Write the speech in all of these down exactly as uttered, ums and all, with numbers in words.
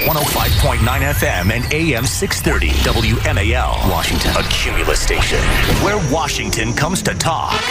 one oh five point nine F M and A M six thirty W M A L, Washington. A Cumulus station where Washington comes to talk.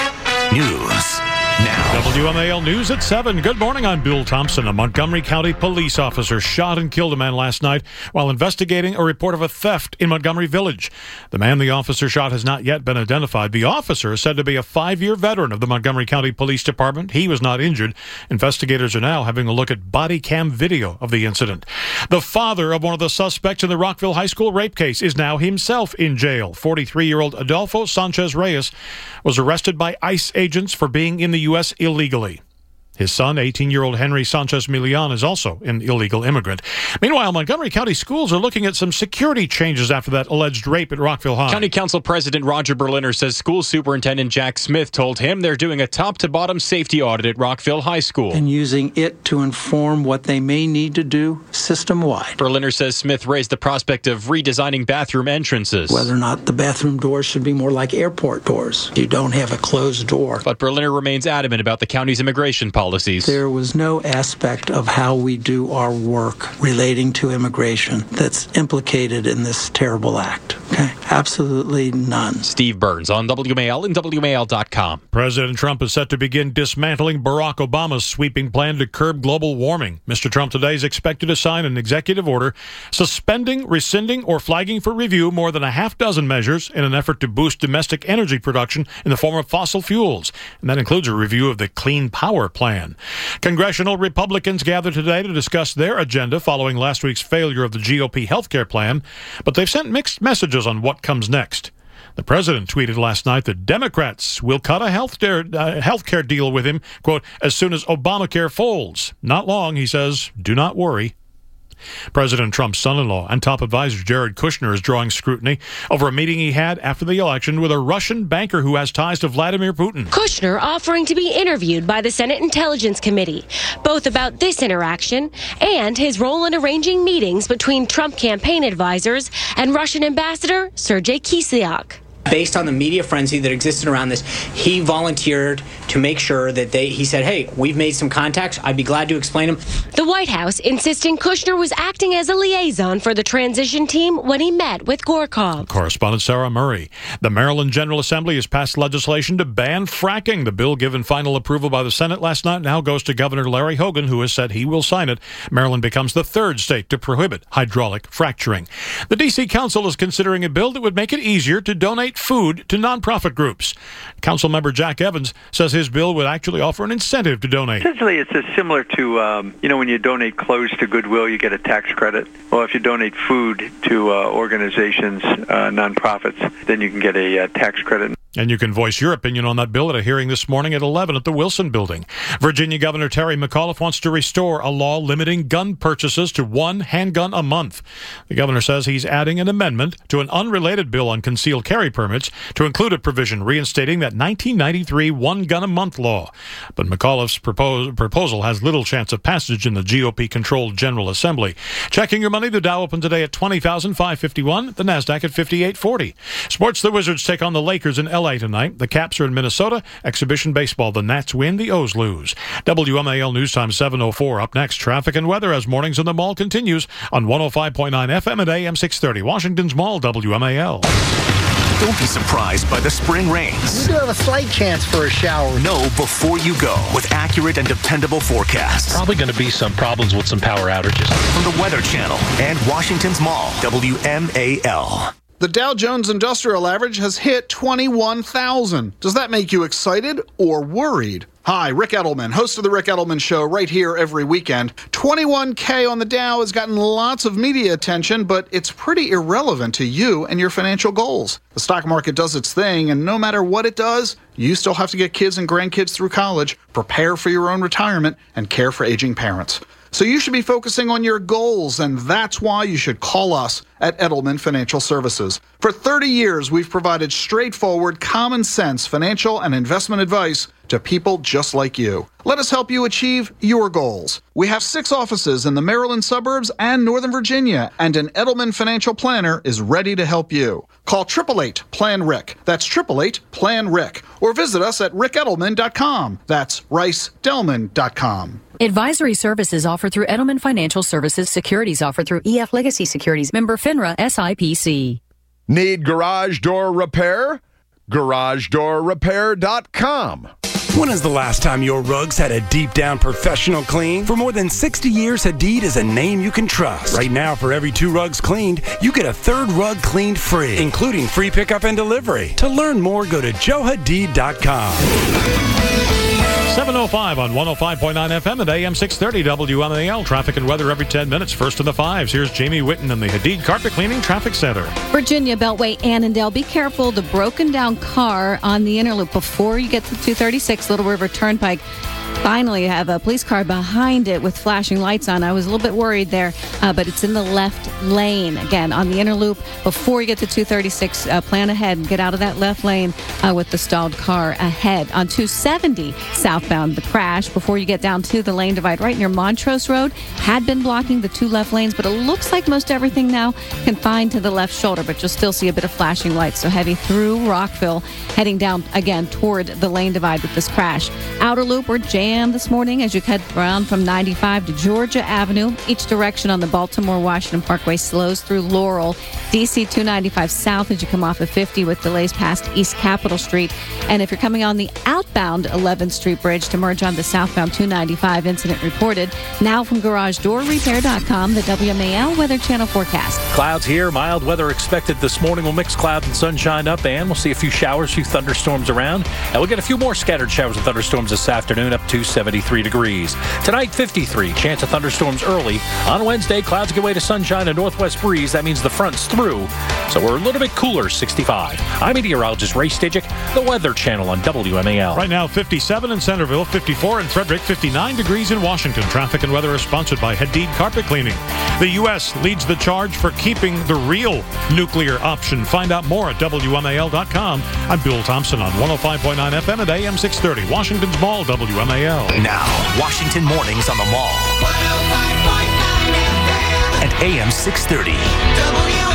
News now. W M A L News at seven. Good morning, I'm Bill Thompson. A Montgomery County police officer shot and killed a man last night while investigating a report of a theft in Montgomery Village. The man the officer shot has not yet been identified. The officer is said to be a five-year veteran of the Montgomery County Police Department. He was not injured. Investigators are now having a look at body cam video of the incident. The father of one of the suspects in the Rockville High School rape case is now himself in jail. forty-three-year-old Adolfo Sanchez Reyes was arrested by ICE agents for being in the U S illegally. His son, eighteen-year-old Henry Sanchez Milian, is also an illegal immigrant. Meanwhile, Montgomery County schools are looking at some security changes after that alleged rape at Rockville High. County Council President Roger Berliner says School Superintendent Jack Smith told him they're doing a top-to-bottom safety audit at Rockville High School. And using it to inform what they may need to do system-wide. Berliner says Smith raised the prospect of redesigning bathroom entrances. Whether or not the bathroom doors should be more like airport doors. You don't have a closed door. But Berliner remains adamant about the county's immigration policy. There was no aspect of how we do our work relating to immigration that's implicated in this terrible act. Okay? Absolutely none. Steve Burns on W M A L and W M A L dot com. President Trump is set to begin dismantling Barack Obama's sweeping plan to curb global warming. Mister Trump today is expected to sign an executive order suspending, rescinding, or flagging for review more than a half dozen measures in an effort to boost domestic energy production in the form of fossil fuels. And that includes a review of the Clean Power Plan. Congressional Republicans gathered today to discuss their agenda following last week's failure of the G O P health care plan, but they've sent mixed messages on what comes next. The president tweeted last night that Democrats will cut a health care, uh, health care deal with him, quote, as soon as Obamacare folds. Not long, he says, do not worry. President Trump's son-in-law and top advisor Jared Kushner is drawing scrutiny over a meeting he had after the election with a Russian banker who has ties to Vladimir Putin. Kushner offering to be interviewed by the Senate Intelligence Committee, both about this interaction and his role in arranging meetings between Trump campaign advisors and Russian Ambassador Sergei Kislyak. Based on the media frenzy that existed around this, he volunteered to make sure that they, he said, hey, we've made some contacts. I'd be glad to explain them. The White House insisting Kushner was acting as a liaison for the transition team when he met with Gorkov. Correspondent Sarah Murray. The Maryland General Assembly has passed legislation to ban fracking. The bill, given final approval by the Senate last night, now goes to Governor Larry Hogan, who has said he will sign it. Maryland becomes the third state to prohibit hydraulic fracturing. The D C Council is considering a bill that would make it easier to donate food to nonprofit groups. Councilmember Jack Evans says his bill would actually offer an incentive to donate. Essentially, it's just similar to, um, you know, when you donate clothes to Goodwill, you get a tax credit. Well, if you donate food to uh, organizations, uh, nonprofits, then you can get a uh, tax credit. And you can voice your opinion on that bill at a hearing this morning at eleven at the Wilson Building. Virginia Governor Terry McAuliffe wants to restore a law limiting gun purchases to one handgun a month. The governor says he's adding an amendment to an unrelated bill on concealed carry permits to include a provision reinstating that nineteen ninety-three one-gun-a-month law. But McAuliffe's propose, proposal has little chance of passage in the G O P-controlled General Assembly. Checking your money, the Dow opened today at twenty thousand five hundred fifty-one, the NASDAQ at fifty-eight forty. Sports, the Wizards take on the Lakers in L A tonight. The Caps are in Minnesota. Exhibition baseball, the Nats win, the O's lose. W M A L News Time seven oh four. Up next, traffic and weather as Mornings in the Mall continues on one oh five point nine F M and A M six thirty. Washington's Mall, W M A L. Don't be surprised by the spring rains. You do have a slight chance for a shower. Know before you go with accurate and dependable forecasts. Probably going to be some problems with some power outages. From the Weather Channel and Washington's Mall, W M A L. The Dow Jones Industrial Average has hit twenty-one thousand. Does that make you excited or worried? Hi, Rick Edelman, host of The Rick Edelman Show, right here every weekend. twenty-one K on the Dow has gotten lots of media attention, but it's pretty irrelevant to you and your financial goals. The stock market does its thing, and no matter what it does, you still have to get kids and grandkids through college, prepare for your own retirement, and care for aging parents. So you should be focusing on your goals, and that's why you should call us at Edelman Financial Services. For thirty years, we've provided straightforward, common sense financial and investment advice to people just like you. Let us help you achieve your goals. We have six offices in the Maryland suburbs and Northern Virginia, and an Edelman financial planner is ready to help you. Call eight eight eight, P L A N, R I C. That's eight eight eight, P L A N, R I C. Or visit us at rick edelman dot com. That's rice delman dot com. Advisory services offered through Edelman Financial Services. Securities offered through E F Legacy Securities. Member FINRA S I P C. Need garage door repair? garage door repair dot com. When is the last time your rugs had a deep down professional clean? For more than sixty years, Hadid is a name you can trust. Right now, for every two rugs cleaned, you get a third rug cleaned free, including free pickup and delivery. To learn more, go to joe hadid dot com. seven oh five on one oh five point nine F M at A M six thirty W M A L. Traffic and weather every ten minutes. First in the fives. Here's Jamie Whitten in the Hadid Carpet Cleaning Traffic Center. Virginia Beltway, Annandale. Be careful. The broken down car on the inner loop before you get to two thirty-six Little River Turnpike. Finally, have a police car behind it with flashing lights on. I was a little bit worried there, uh, but it's in the left lane. Again, on the inner loop, before you get to two thirty-six, uh, plan ahead and get out of that left lane uh, with the stalled car ahead. On two seventy southbound, the crash before you get down to the lane divide right near Montrose Road had been blocking the two left lanes, but it looks like most everything now confined to the left shoulder, but you'll still see a bit of flashing lights. So heavy through Rockville, heading down again toward the lane divide with this crash. Outer loop, we're jammed this morning as you head around from ninety-five to Georgia Avenue. Each direction on the Baltimore-Washington Parkway slows through Laurel. D C two ninety-five south as you come off of fifty with delays past East Capitol Street. And if you're coming on the outbound eleventh Street Bridge to merge on the southbound two ninety-five, incident reported. Now from garage door repair dot com, the W M A L Weather Channel forecast. Clouds here. Mild weather expected this morning. We'll mix clouds and sunshine up, and we'll see a few showers, a few thunderstorms around. And we'll get a few more scattered showers and thunderstorms this afternoon up to seventy-three degrees. Tonight, fifty-three. Chance of thunderstorms early. On Wednesday, clouds give way to sunshine and northwest breeze. That means the front's through. So we're a little bit cooler, sixty-five. I'm meteorologist Ray Stidgick, the Weather Channel on W M A L. Right now, fifty-seven in Centerville, fifty-four in Frederick, fifty-nine degrees in Washington. Traffic and weather is sponsored by Hadid Carpet Cleaning. The U S leads the charge for keeping the real nuclear option. Find out more at W M A L dot com. I'm Bill Thompson on one oh five point nine F M at A M six thirty. Washington's Mall, W M A L. Now, Washington Mornings on the Mall. one oh five point nine F M. At A M six thirty. W M A L.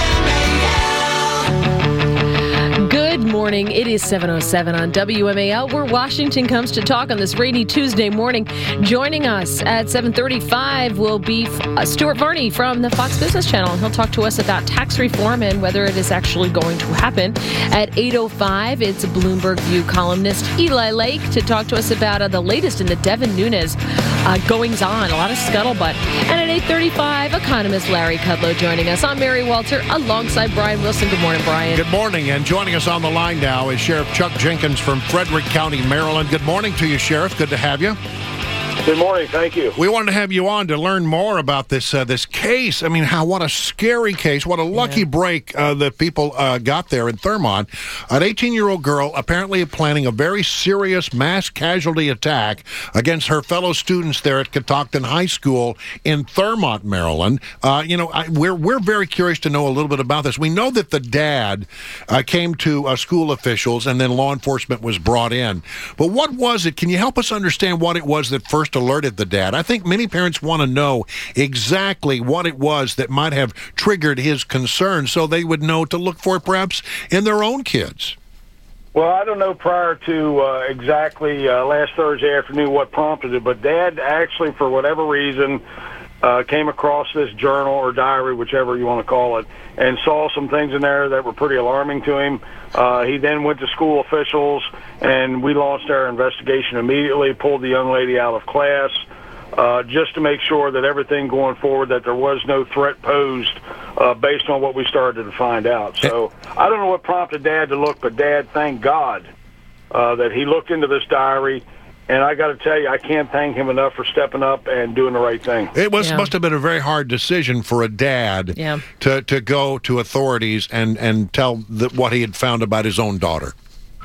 Good morning. It is seven oh seven on W M A L, where Washington comes to talk on this rainy Tuesday morning. Joining us at seven thirty-five will be uh, Stuart Varney from the Fox Business Channel. He'll talk to us about tax reform and whether it is actually going to happen. At eight oh five, it's Bloomberg View columnist Eli Lake to talk to us about uh, the latest in the Devin Nunes uh, goings-on. A lot of scuttlebutt. And at eight thirty-five, economist Larry Kudlow joining us. I'm Mary Walter alongside Brian Wilson. Good morning, Brian. Good morning. And joining us on the line now is Sheriff Chuck Jenkins from Frederick County, Maryland. Good morning to you, Sheriff. Good to have you. Good morning. Thank you. We wanted to have you on to learn more about this uh, this case. I mean, how what a scary case. What a lucky yeah. break uh, that people uh, got there in Thurmont. An eighteen-year-old girl apparently planning a very serious mass casualty attack against her fellow students there at Catoctin High School in Thurmont, Maryland. Uh, you know, I, we're we're very curious to know a little bit about this. We know that the dad uh, came to uh, school officials and then law enforcement was brought in. But what was it? Can you help us understand what it was that first alerted the dad? I think many parents want to know exactly what it was that might have triggered his concern so they would know to look for it perhaps in their own kids. Well, I don't know prior to uh, exactly uh, last Thursday afternoon what prompted it, but Dad actually, for whatever reason, uh, came across this journal or diary, whichever you want to call it, and saw some things in there that were pretty alarming to him. Uh, he then went to school officials, and we launched our investigation immediately, pulled the young lady out of class, uh, just to make sure that everything going forward, that there was no threat posed uh, based on what we started to find out. So I don't know what prompted Dad to look, but Dad, thank God uh, that he looked into this diary. And I got to tell you, I can't thank him enough for stepping up and doing the right thing. It was yeah. must have been a very hard decision for a dad yeah. to, to go to authorities and, and tell the, what he had found about his own daughter.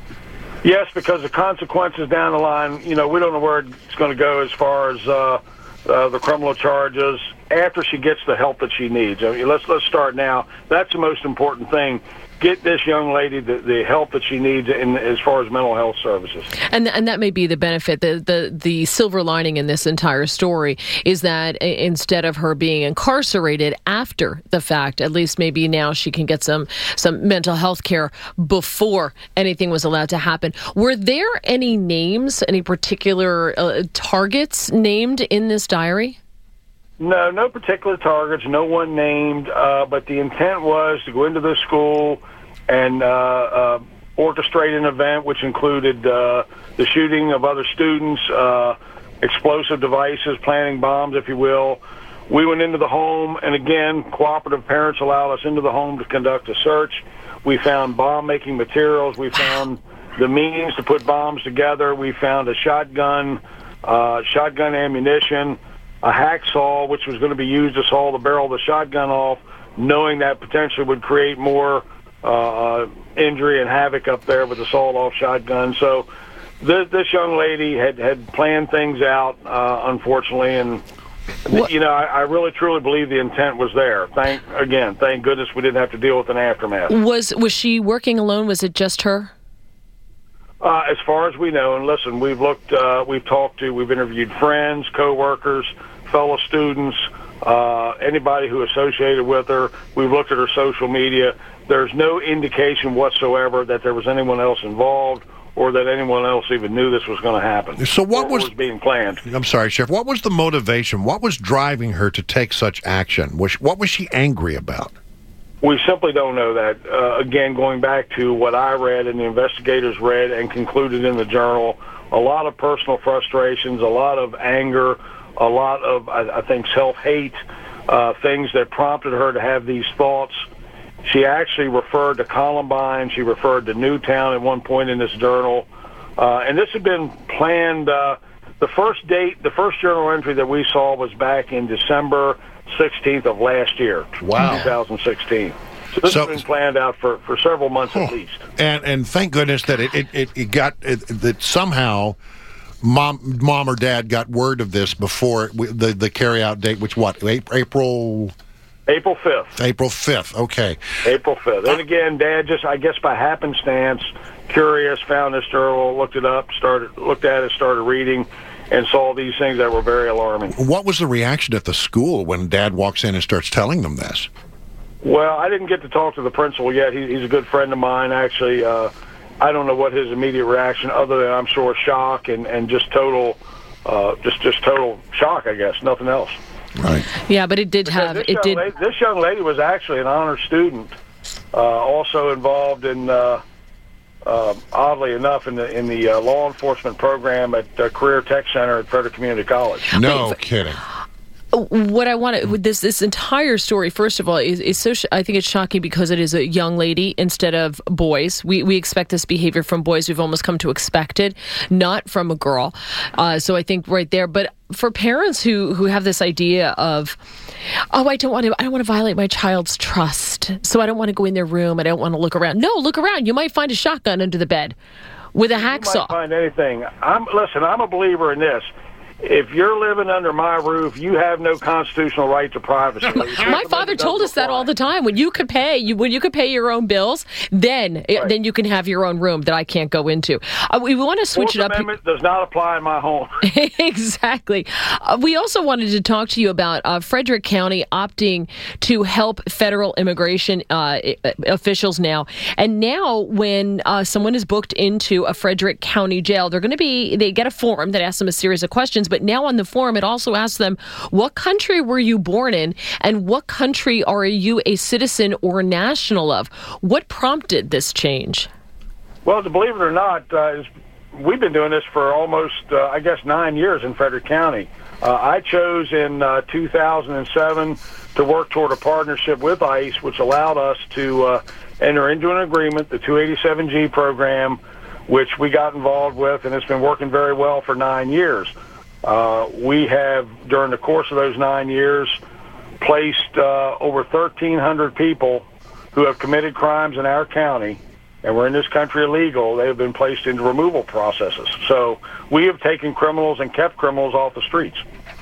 Yes, because the consequences down the line, you know, we don't know where it's going to go as far as uh, uh, the criminal charges after she gets the help that she needs. I mean, let's let's start now. That's the most important thing. get this young lady the, the help that she needs in as far as mental health services. And and that may be the benefit. The, the the silver lining in this entire story is that instead of her being incarcerated after the fact, at least maybe now she can get some some mental health care before anything was allowed to happen. Were there any names, any particular uh, targets named in this diary? No, no particular targets, no one named, uh, but the intent was to go into the school and uh, uh, orchestrate an event which included uh, the shooting of other students, uh, explosive devices, planting bombs, if you will. We went into the home, and again, cooperative parents allowed us into the home to conduct a search. We found bomb-making materials. We found the means to put bombs together. We found a shotgun, uh, shotgun ammunition, a hacksaw, which was going to be used to saw the barrel of the shotgun off, knowing that potentially would create more uh, injury and havoc up there with the sawed-off shotgun. So this, this young lady had, had planned things out, uh, unfortunately, and what? you know, I, I really truly believe the intent was there. Thank again, thank goodness we didn't have to deal with an aftermath. Was was she working alone? Was it just her? Uh, as far as we know, and listen, we've looked, uh, we've talked to, we've interviewed friends, coworkers, fellow students, uh, anybody who associated with her. We've looked at her social media. There's no indication whatsoever that there was anyone else involved or that anyone else even knew this was going to happen. So what was, was being planned? I'm sorry, Sheriff. What was the motivation? What was driving her to take such action? Was, what was she angry about? We simply don't know that. Uh, again, going back to what I read and the investigators read and concluded in the journal, a lot of personal frustrations, a lot of anger, a lot of, I, I think, self-hate, uh, things that prompted her to have these thoughts. She actually referred to Columbine. She referred to Newtown at one point in this journal. Uh, and this had been planned. Uh, the first date, the first journal entry that we saw was back in December sixteenth of last year. Wow. twenty sixteen. So this so, has been planned out for, for several months oh, at least. And and thank goodness that it, it, it, it got, it, that somehow mom mom or dad got word of this before we, the, the carry-out date, which what, April... April fifth. April fifth, okay. April fifth. And again, Dad just, I guess by happenstance, curious, found this journal, looked it up, started looked at it, started reading, and saw these things that were very alarming. What was the reaction at the school when Dad walks in and starts telling them this? Well, I didn't get to talk to the principal yet. He, he's a good friend of mine, actually. Uh, I don't know what his immediate reaction, other than I'm sure shock and, and just total, uh, just just total shock, I guess, nothing else. Right. Yeah, but it did because have it did. Lady, this young lady was actually an honor student, uh, also involved in. Uh, Uh, oddly enough, in the in the uh, law enforcement program at uh, Career Tech Center at Frederick Community College. No Wait, kidding. What I want to with this this entire story, first of all, is, is so sh- I think it's shocking because it is a young lady instead of boys. We we expect this behavior from boys. We've almost come to expect it, not from a girl. Uh, so I think right there, but for parents who who have this idea of, oh, I don't want to I don't want to violate my child's trust, so I don't want to go in their room. I don't want to look around. No, look around. You might find a shotgun under the bed with a hacksaw. You might find anything. I'm listen. I'm a believer in this. If you're living under my roof, you have no constitutional right to privacy. My father told us that all the time. When you could pay, you, when you could pay your own bills, then right. then you can have your own room that I can't go into. Uh, we want to switch Fourth it up. Amendment does not apply in my home. Exactly. Uh, we also wanted to talk to you about uh, Frederick County opting to help federal immigration uh, officials now. And now, when uh, someone is booked into a Frederick County jail, they're going to be they get a form that asks them a series of questions. But now on the form, it also asks them, what country were you born in, and what country are you a citizen or national of? What prompted this change? Well, to believe it or not, uh, we've been doing this for almost, uh, I guess, nine years in Frederick County. Uh, I chose in uh, two thousand seven to work toward a partnership with ICE, which allowed us to uh, enter into an agreement, the two eighty-seven G program, which we got involved with, and it's been working very well for nine years. Uh, we have, during the course of those nine years, placed uh, over thirteen hundred people who have committed crimes in our county and were in this country illegal. They have been placed into removal processes. So we have taken criminals and kept criminals off the streets.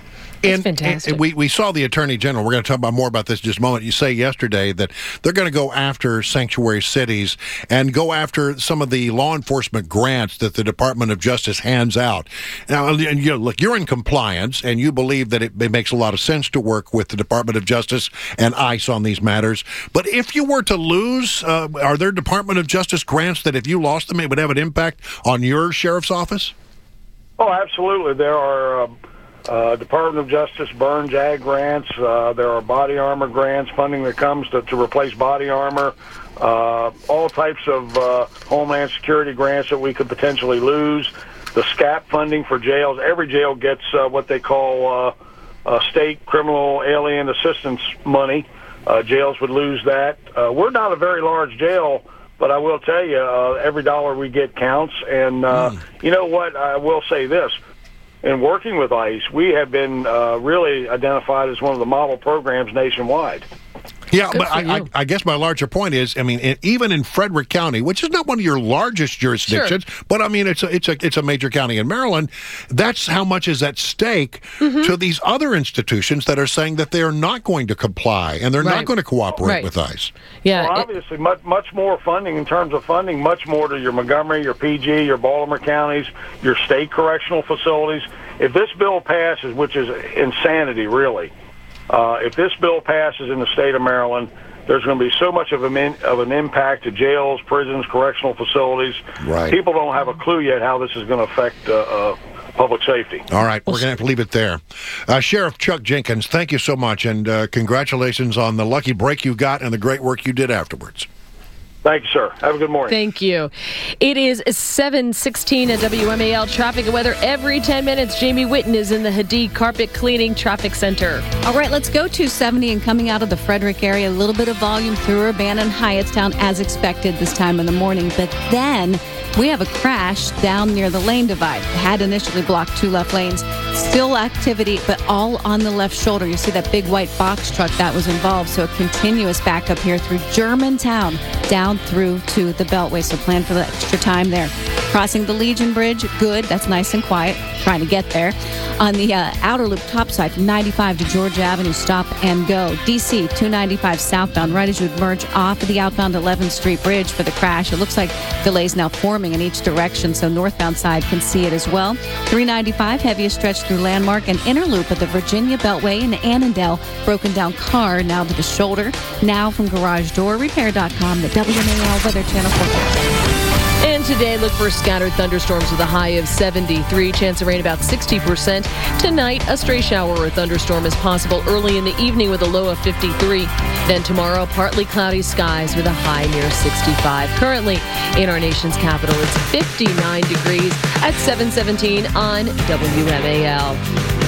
And, fantastic. and we, we saw the Attorney General. We're going to talk about more about this in just a moment. You say yesterday that they're going to go after sanctuary cities and go after some of the law enforcement grants that the Department of Justice hands out. Now, and, you know, look, you're in compliance, and you believe that it, it makes a lot of sense to work with the Department of Justice and ICE on these matters. But if you were to lose, uh, are there Department of Justice grants that if you lost them, it would have an impact on your sheriff's office? Oh, absolutely. There are uh, uh, Department of Justice burn jag grants. Uh, there are body armor grants, funding that comes to, to replace body armor. Uh, all types of uh, Homeland Security grants that we could potentially lose. The SCAP funding for jails. Every jail gets uh, what they call uh, uh, state criminal alien assistance money. Uh, jails would lose that. Uh, we're not a very large jail, but I will tell you, uh, every dollar we get counts. And uh, mm. you know what? I will say this. In working with ICE, we have been uh, really identified as one of the model programs nationwide. Yeah, Good but I, I, I guess my larger point is, I mean, it, even in Frederick County, which is not one of your largest jurisdictions, sure. but I mean, it's a, it's a it's a major county in Maryland. That's how much is at stake mm-hmm. to these other institutions that are saying that they are not going to comply and they're right. not going to cooperate right. with ICE. Yeah, well, obviously, much much more funding in terms of funding, much more to your Montgomery, your P G, your Baltimore counties, your state correctional facilities. If this bill passes, which is insanity, really. Uh, if this bill passes in the state of Maryland, there's going to be so much of, a min- of an impact to jails, prisons, correctional facilities. Right. People don't have a clue yet how this is going to affect uh, uh, public safety. All right, we're going to have to leave it there. Uh, Sheriff Chuck Jenkins, thank you so much, and uh, congratulations on the lucky break you got and the great work you did afterwards. Thank you, sir. Have a good morning. Thank you. It is seven sixteen at W M A L Traffic and Weather. Every ten minutes, Jamie Whitten is in the Hadid Carpet Cleaning Traffic Center. All right, let's go two seventy and coming out of the Frederick area. A little bit of volume through Urbana and Hyattstown as expected this time in the morning. But then we have a crash down near the lane divide. It had initially blocked two left lanes. Still activity, but all on the left shoulder. You see that big white box truck that was involved. So a continuous backup here through Germantown down through to the Beltway, so plan for the extra time there. Crossing the Legion Bridge, good, that's nice and quiet, trying to get there. On the uh, outer loop top side from ninety-five to Georgia Avenue, stop and go. D C two ninety-five southbound, right as you merge off of the outbound eleventh Street Bridge for the crash. It looks like delays now forming in each direction, so northbound side can see it as well. three ninety-five, heaviest stretch through Landmark and inner loop of the Virginia Beltway in Annandale. Broken down car now to the shoulder. Now from Garage Door Repair dot com, the W M A L Weather Channel forecast. And today, look for scattered thunderstorms with a high of seventy-three. Chance of rain about sixty percent. Tonight, a stray shower or thunderstorm is possible early in the evening with a low of fifty-three. Then tomorrow, partly cloudy skies with a high near sixty-five. Currently, in our nation's capital, it's fifty-nine degrees at seven seventeen on W M A L.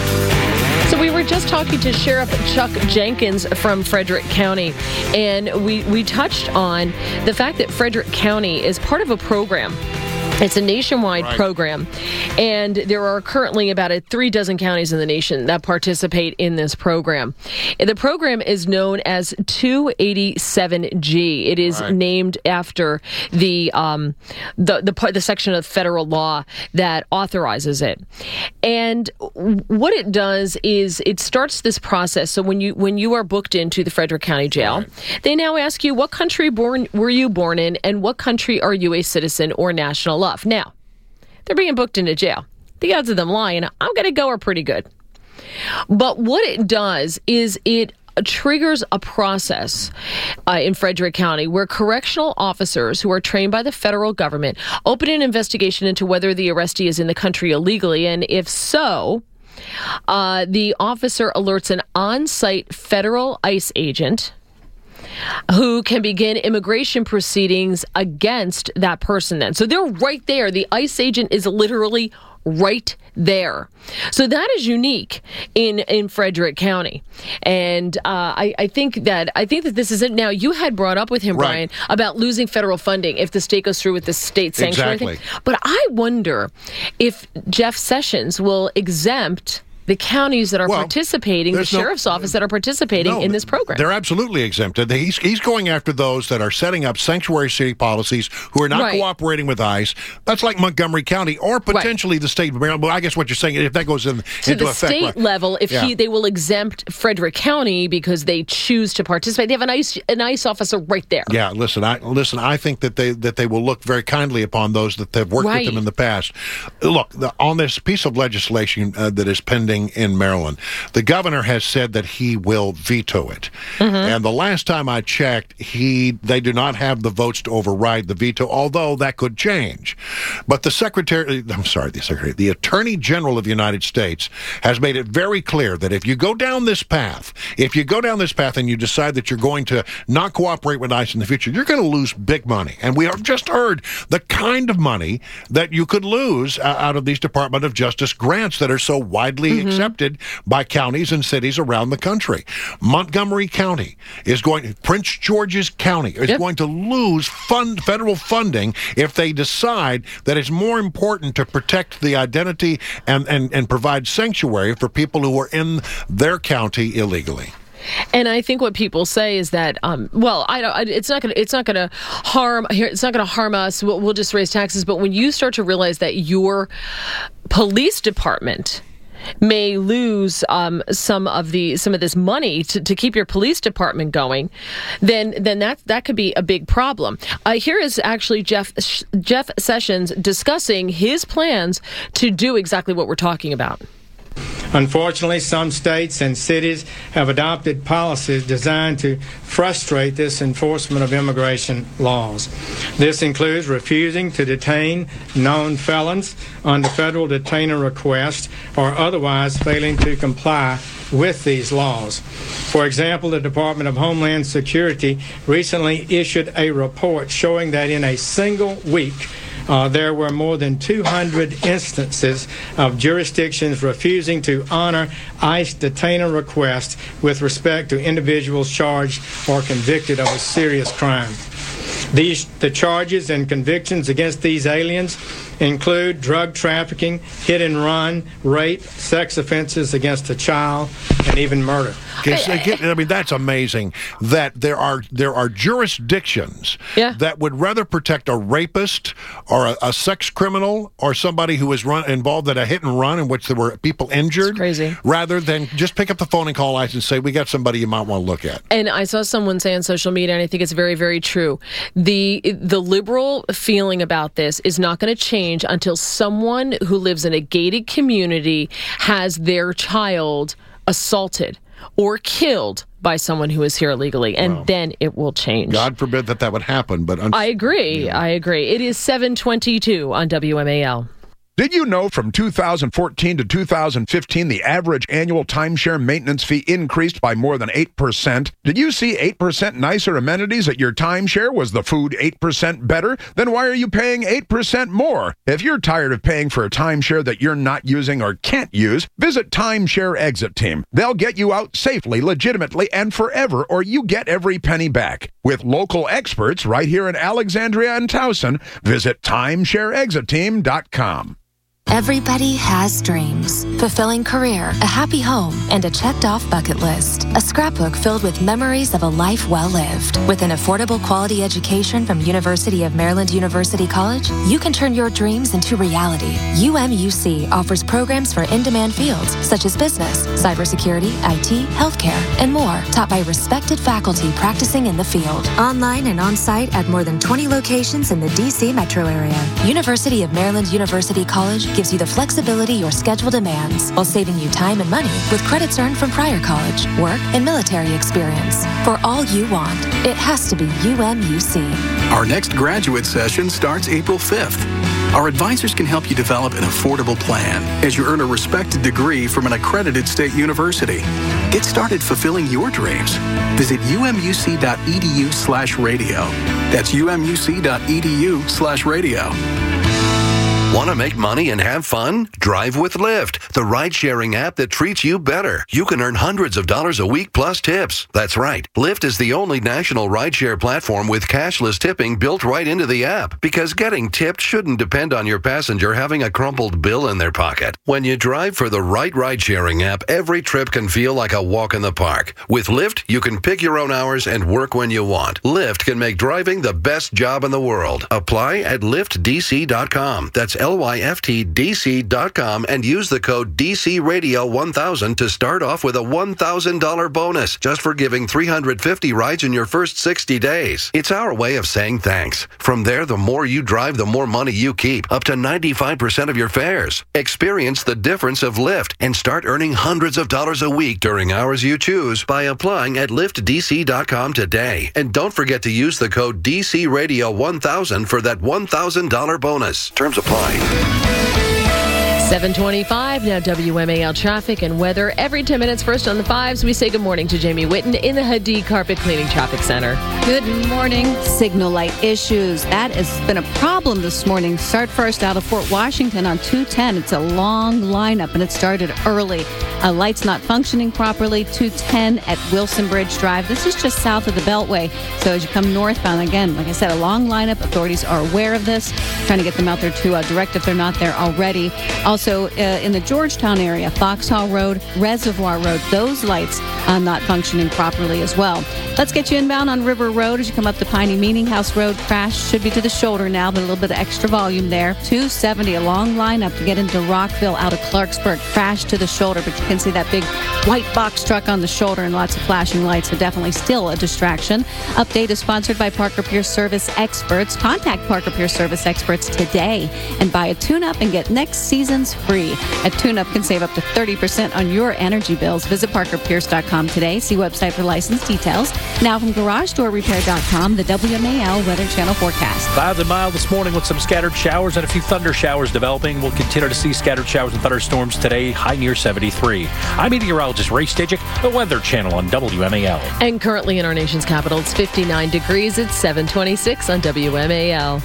So we were just talking to Sheriff Chuck Jenkins from Frederick County, and we, we touched on the fact that Frederick County is part of a program. It's a nationwide right. program, and there are currently about a three dozen counties in the nation that participate in this program. The program is known as two eighty-seven G. It is right. named after the um, the the part the section of federal law that authorizes it. And what it does is it starts this process. So when you when you are booked into the Frederick County Jail, right. they now ask you what country born were you born in, and what country are you a citizen or national of. Now, they're being booked into jail. The odds of them lying, I'm going to go, are pretty good. But what it does is it triggers a process uh, in Frederick County where correctional officers who are trained by the federal government open an investigation into whether the arrestee is in the country illegally. And if so, uh, the officer alerts an on-site federal ICE agent who can begin immigration proceedings against that person then. So they're right there. The ICE agent is literally right there. So that is unique in, in Frederick County. And uh, I, I think that I think that this is it. Now, you had brought up with him, right. Brian, about losing federal funding if the state goes through with the state sanctuary exactly. thing. But I wonder if Jeff Sessions will exempt the counties that are Well, participating, the there's no- sheriff's office that are participating No, in this program. They're absolutely exempted. He's, he's going after those that are setting up sanctuary city policies who are not Right. cooperating with ICE. That's like Montgomery County or potentially the state of Maryland. Well, I guess what you're saying, if that goes in, to into the effect. state right. level, if Yeah. he they will exempt Frederick County because they choose to participate. They have an ICE an ICE officer right there. Yeah, listen, I listen. I think that they that they will look very kindly upon those that have worked Right. with them in the past. Look, the, on this piece of legislation uh, that is pending in Maryland, the governor has said that he will veto it. Mm-hmm. And the last time I checked, he they do not have the votes to override the veto, although that could change. But the secretary, I'm sorry, the secretary, the Attorney General of the United States has made it very clear that if you go down this path, if you go down this path and you decide that you're going to not cooperate with ICE in the future, you're going to lose big money. And we have just heard the kind of money that you could lose uh, out of these Department of Justice grants that are so widely Mm-hmm. accepted by counties and cities around the country. Montgomery County is going, Prince George's County is Yep. going to lose fund, federal funding if they decide that it's more important to protect the identity and, and, and provide sanctuary for people who are in their county illegally. And I think what people say is that, um, well, I don't. I, it's not going. It's not going to harm. It's not going to harm us. We'll, we'll just raise taxes. But when you start to realize that your police department may lose um, some of the some of this money to, to keep your police department going, then then that that could be a big problem. Uh, here is actually Jeff Jeff Sessions discussing his plans to do exactly what we're talking about. Unfortunately, some states and cities have adopted policies designed to frustrate this enforcement of immigration laws. This includes refusing to detain known felons under federal detainer request or otherwise failing to comply with these laws. For example, the Department of Homeland Security recently issued a report showing that in a single week, Uh, there were more than two hundred instances of jurisdictions refusing to honor ICE detainer requests with respect to individuals charged or convicted of a serious crime. These, the charges and convictions against these aliens include drug trafficking, hit and run, rape, sex offenses against a child, and even murder. I mean, that's amazing that there are there are jurisdictions yeah. that would rather protect a rapist or a, a sex criminal or somebody who was run, involved in a hit and run in which there were people injured, crazy. rather than just pick up the phone and call ICE and say, we got somebody you might want to look at. And I saw someone say on social media, and I think it's very, very true, the the liberal feeling about this is not going to change until someone who lives in a gated community has their child assaulted or killed by someone who is here illegally, and Wow. then it will change. God forbid that that would happen, but un- I agree. Yeah. I agree. It is seven twenty-two on W M A L. Did you know from two thousand fourteen to two thousand fifteen, the average annual timeshare maintenance fee increased by more than eight percent? Did you see eight percent nicer amenities at your timeshare? Was the food eight percent better? Then why are you paying eight percent more? If you're tired of paying for a timeshare that you're not using or can't use, visit Timeshare Exit Team. They'll get you out safely, legitimately, and forever, or you get every penny back. With local experts right here in Alexandria and Towson, visit timeshare exit team dot com. Everybody has dreams. Fulfilling career, a happy home, and a checked-off bucket list. A scrapbook filled with memories of a life well lived. With an affordable quality education from University of Maryland University College, you can turn your dreams into reality. U M U C offers programs for in-demand fields such as business, cybersecurity, I T, healthcare, and more, taught by respected faculty practicing in the field. Online and on-site at more than twenty locations in the D C metro area. University of Maryland University College gives you the flexibility your schedule demands while saving you time and money with credits earned from prior college, work, and military experience. For all you want, it has to be U M U C. Our next graduate session starts April fifth. Our advisors can help you develop an affordable plan as you earn a respected degree from an accredited state university. Get started fulfilling your dreams. Visit umuc.edu slash radio. That's umuc.edu slash radio. Want to make money and have fun? Drive with Lyft, the ride-sharing app that treats you better. You can earn hundreds of dollars a week plus tips. That's right. Lyft is the only national rideshare platform with cashless tipping built right into the app, because getting tipped shouldn't depend on your passenger having a crumpled bill in their pocket. When you drive for the right ride-sharing app, every trip can feel like a walk in the park. With Lyft, you can pick your own hours and work when you want. Lyft can make driving the best job in the world. Apply at lyft d c dot com. That's L Y F T D C dot com and use the code D C Radio one thousand to start off with a one thousand dollars bonus just for giving three hundred fifty rides in your first sixty days. It's our way of saying thanks. From there, the more you drive, the more money you keep, up to ninety-five percent of your fares. Experience the difference of Lyft and start earning hundreds of dollars a week during hours you choose by applying at lyft d c dot com today. And don't forget to use the code D C Radio one thousand for that one thousand dollars bonus. Terms apply. seven twenty-five, now W M A L traffic and weather. Every ten minutes, first on the fives, we say good morning to Jamie Whitten in the Hadid Carpet Cleaning Traffic Center. Good morning. Signal light issues. That has been a problem this morning. Start first out of Fort Washington on two ten. It's a long lineup, and it started early. A light's not functioning properly. two ten at Wilson Bridge Drive. This is just south of the Beltway. So as you come northbound, again, like I said, a long lineup. Authorities are aware of this, trying to get them out there to uh, direct if they're not there already. Also, uh, in the Georgetown area, Foxhall Road, Reservoir Road, those lights are not functioning properly as well. Let's get you inbound on River Road as you come up to Piney Meeting House Road. Crash should be to the shoulder now, but a little bit of extra volume there. two seventy, a long lineup to get into Rockville out of Clarksburg. Crash to the shoulder, but you can see that big white box truck on the shoulder and lots of flashing lights, so definitely still a distraction. Update is sponsored by Parker Pierce Service Experts. Contact Parker Pierce Service Experts today and buy a tune-up and get next season's free. A tune-up can save up to thirty percent on your energy bills. Visit parker pierce dot com today. See website for license details. Now from garage door repair dot com, the W M A L Weather Channel forecast. Clouds and mild this morning with some scattered showers and a few thunder showers developing. We'll continue to see scattered showers and thunderstorms today, high near seventy-three. I'm meteorologist Ray Stidgick, the Weather Channel on W M A L. And currently in our nation's capital, it's fifty-nine degrees. It's seven twenty-six on W M A L.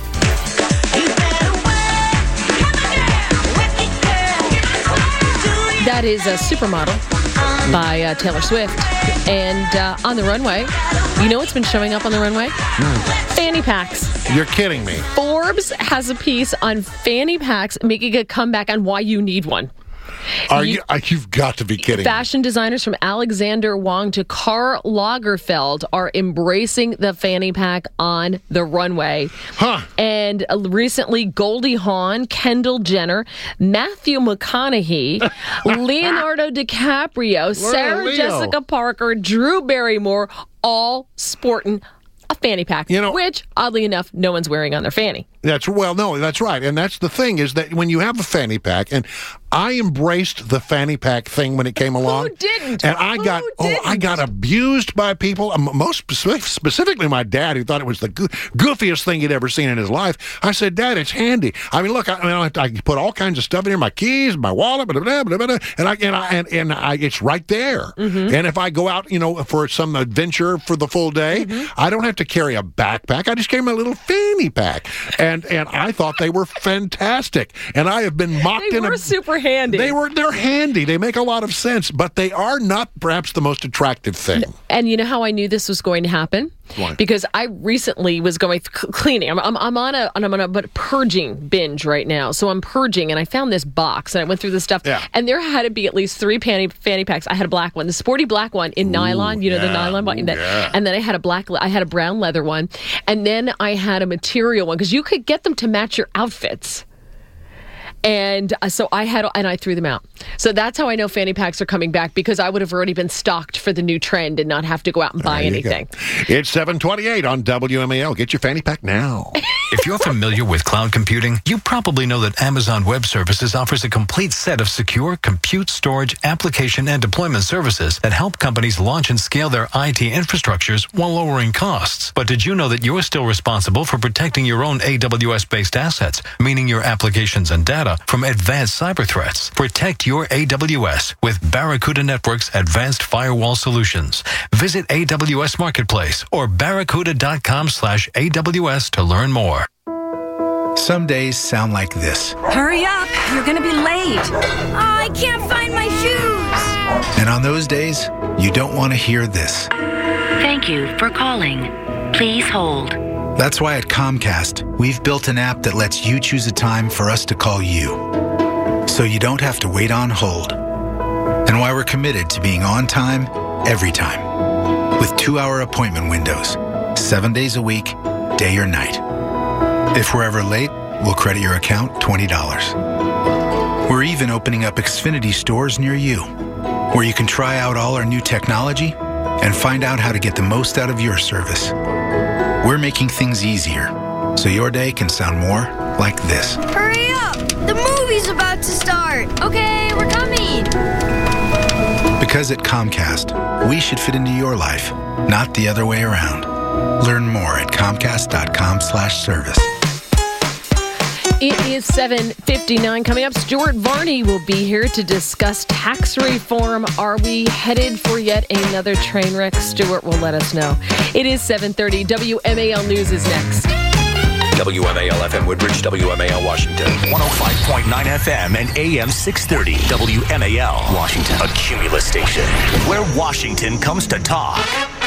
That is a Supermodel by uh, Taylor Swift. And uh, on the runway, you know what's been showing up on the runway? Mm. Fanny packs. You're kidding me. Forbes has a piece on fanny packs making a comeback on why you need one. Are you, you? You've got to be kidding. Fashion me. designers from Alexander Wang to Karl Lagerfeld are embracing the fanny pack on the runway. Huh. And recently, Goldie Hawn, Kendall Jenner, Matthew McConaughey, Leonardo DiCaprio, Sarah Leo. Jessica Parker, Drew Barrymore, all sporting a fanny pack, you know, which, oddly enough, no one's wearing on their fanny. That's well, no, that's right, and that's the thing is that when you have a fanny pack, and I embraced the fanny pack thing when it came along. Who didn't? And I Who got didn't? oh, I got abused by people. Um, most specific, specifically, my dad, who thought it was the go- goofiest thing he'd ever seen in his life. I said, "Dad, it's handy. I mean, look, I, I, mean, I put all kinds of stuff in here, my keys, my wallet, blah, blah, blah, blah, blah, and I and I and, and I, it's right there. Mm-hmm. And if I go out, you know, for some adventure for the full day, mm-hmm. I don't have to carry a backpack. I just carry my little fanny pack, and and I thought they were fantastic. And I have been mocked they in were a, super handy. They were they're handy. They make a lot of sense, but they are not perhaps the most attractive thing. And you know how I knew this was going to happen? Why? Because I recently was going th- cleaning. I'm, I'm, I'm on a I'm on a but purging binge right now. So I'm purging, and I found this box, and I went through this stuff. Yeah. And there had to be at least three fanny fanny packs. I had a black one, the sporty black one in Ooh, nylon. You know yeah. the nylon one. Ooh, that, yeah. And then I had a black. I had a brown leather one, and then I had a material one because you could get them to match your outfits. And uh, so I had, and I threw them out. So that's how I know fanny packs are coming back, because I would have already been stocked for the new trend and not have to go out and buy There you anything. go. It's seven twenty-eight on W M A L. Get your fanny pack now. If you're familiar with cloud computing, you probably know that Amazon Web Services offers a complete set of secure compute, storage, application, and deployment services that help companies launch and scale their I T infrastructures while lowering costs. But did you know that you're still responsible for protecting your own A W S-based assets, meaning your applications and data, from advanced cyber threats? Protect your A W S with Barracuda Network's advanced firewall solutions. Visit A W S Marketplace or barracuda dot com slash A W S to learn more. Some days sound like this. Hurry up, you're gonna be late. Oh, I can't find my shoes. And on those days, you don't want to hear this. Thank you for calling. Please hold. That's why at Comcast, we've built an app that lets you choose a time for us to call you, so you don't have to wait on hold. And why we're committed to being on time, every time, with two-hour appointment windows, seven days a week, day or night. If we're ever late, we'll credit your account twenty dollars. We're even opening up Xfinity stores near you, where you can try out all our new technology and find out how to get the most out of your service. We're making things easier, so your day can sound more like this. Hurry up! The movie's about to start. Okay, we're coming. Because at Comcast, we should fit into your life, not the other way around. Learn more at comcast.com slash service. It is seven fifty-nine. Coming up, Stuart Varney will be here to discuss tax reform. Are we headed for yet another train wreck? Stuart will let us know. It is seven thirty. W M A L News is next. W M A L F M Woodbridge, W M A L Washington. one oh five point nine F M and A M six thirty. W M A L Washington. A Cumulus station where Washington comes to talk.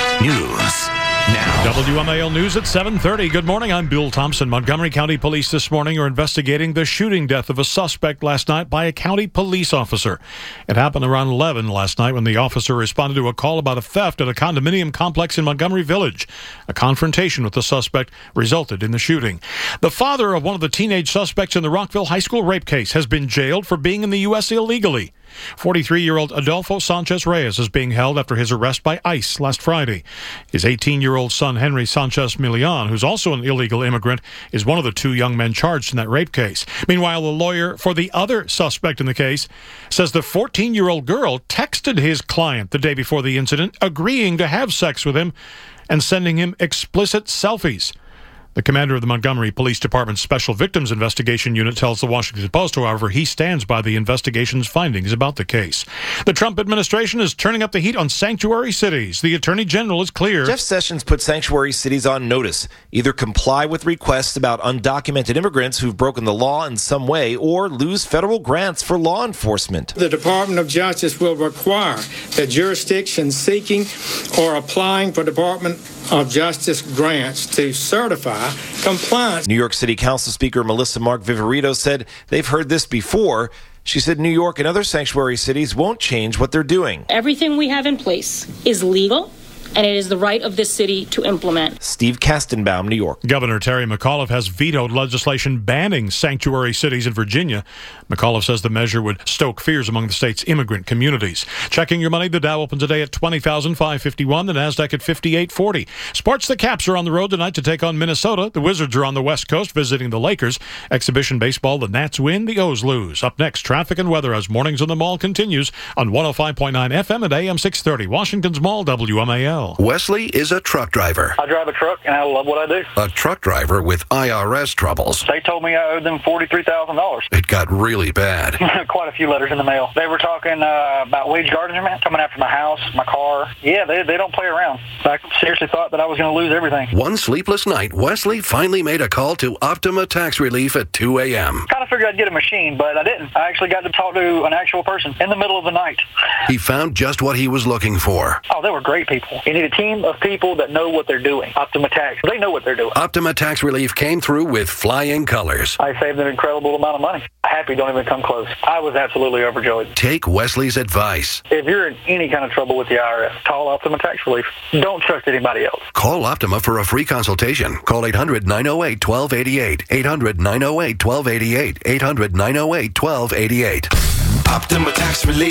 News now. W M A L News at seven thirty. Good morning. I'm Bill Thompson. Montgomery County Police this morning are investigating the shooting death of a suspect last night by a county police officer. It happened around eleven last night when the officer responded to a call about a theft at a condominium complex in Montgomery Village. A confrontation with the suspect resulted in the shooting. The father of one of the teenage suspects in the Rockville High School rape case has been jailed for being in the U S illegally. forty-three-year-old Adolfo Sanchez Reyes is being held after his arrest by ICE last Friday. His eighteen-year-old son, Henry Sanchez Milian, who's also an illegal immigrant, is one of the two young men charged in that rape case. Meanwhile, the lawyer for the other suspect in the case says the fourteen-year-old girl texted his client the day before the incident, agreeing to have sex with him and sending him explicit selfies. The commander of the Montgomery Police Department's Special Victims Investigation Unit tells the Washington Post, however, he stands by the investigation's findings about the case. The Trump administration is turning up the heat on sanctuary cities. The Attorney General is clear. Jeff Sessions put sanctuary cities on notice. Either comply with requests about undocumented immigrants who've broken the law in some way or lose federal grants for law enforcement. The Department of Justice will require that jurisdictions seeking or applying for Department of Justice grants to certify compliance. New York City Council Speaker Melissa Mark Viverito said they've heard this before. She said New York and other sanctuary cities won't change what they're doing. Everything we have in place is legal, and it is the right of this city to implement. Steve Kastenbaum, New York. Governor Terry McAuliffe has vetoed legislation banning sanctuary cities in Virginia. McAuliffe says the measure would stoke fears among the state's immigrant communities. Checking your money, the Dow opens today at twenty thousand five hundred fifty-one, the NASDAQ at fifty-eight forty. Sports, the Caps are on the road tonight to take on Minnesota. The Wizards are on the West Coast visiting the Lakers. Exhibition baseball, the Nats win, the O's lose. Up next, traffic and weather as Mornings in the Mall continues on one oh five point nine F M and A M six thirty. Washington's Mall, W M A L. Wesley is a truck driver. I drive a truck, and I love what I do. A truck driver with I R S troubles. They told me I owed them forty-three thousand dollars. It got really bad. Quite a few letters in the mail. They were talking uh, about wage garnishment, coming after my house, my car. Yeah, they, they don't play around. I seriously thought that I was going to lose everything. One sleepless night, Wesley finally made a call to Optima Tax Relief at two a.m. Kind of figured I'd get a machine, but I didn't. I actually got to talk to an actual person in the middle of the night. He found just what he was looking for. Oh, they were great people. You need a team of people that know what they're doing. Optima Tax, they know what they're doing. Optima Tax Relief came through with flying colors. I saved an incredible amount of money. Happy don't even come close. I was absolutely overjoyed. Take Wesley's advice. If you're in any kind of trouble with the I R S, call Optima Tax Relief. Don't trust anybody else. Call Optima for a free consultation. Call eight hundred nine oh eight one two eight eight. eight hundred nine oh eight one two eight eight. eight hundred nine oh eight one two eight eight. Optima Tax Relief.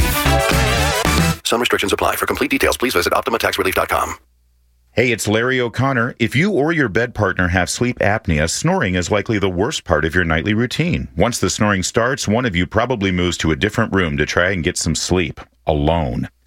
Some restrictions apply. For complete details, please visit optima tax relief dot com. Hey, it's Larry O'Connor. If you or your bed partner have sleep apnea, snoring is likely the worst part of your nightly routine. Once the snoring starts, one of you probably moves to a different room to try and get some sleep. Alone.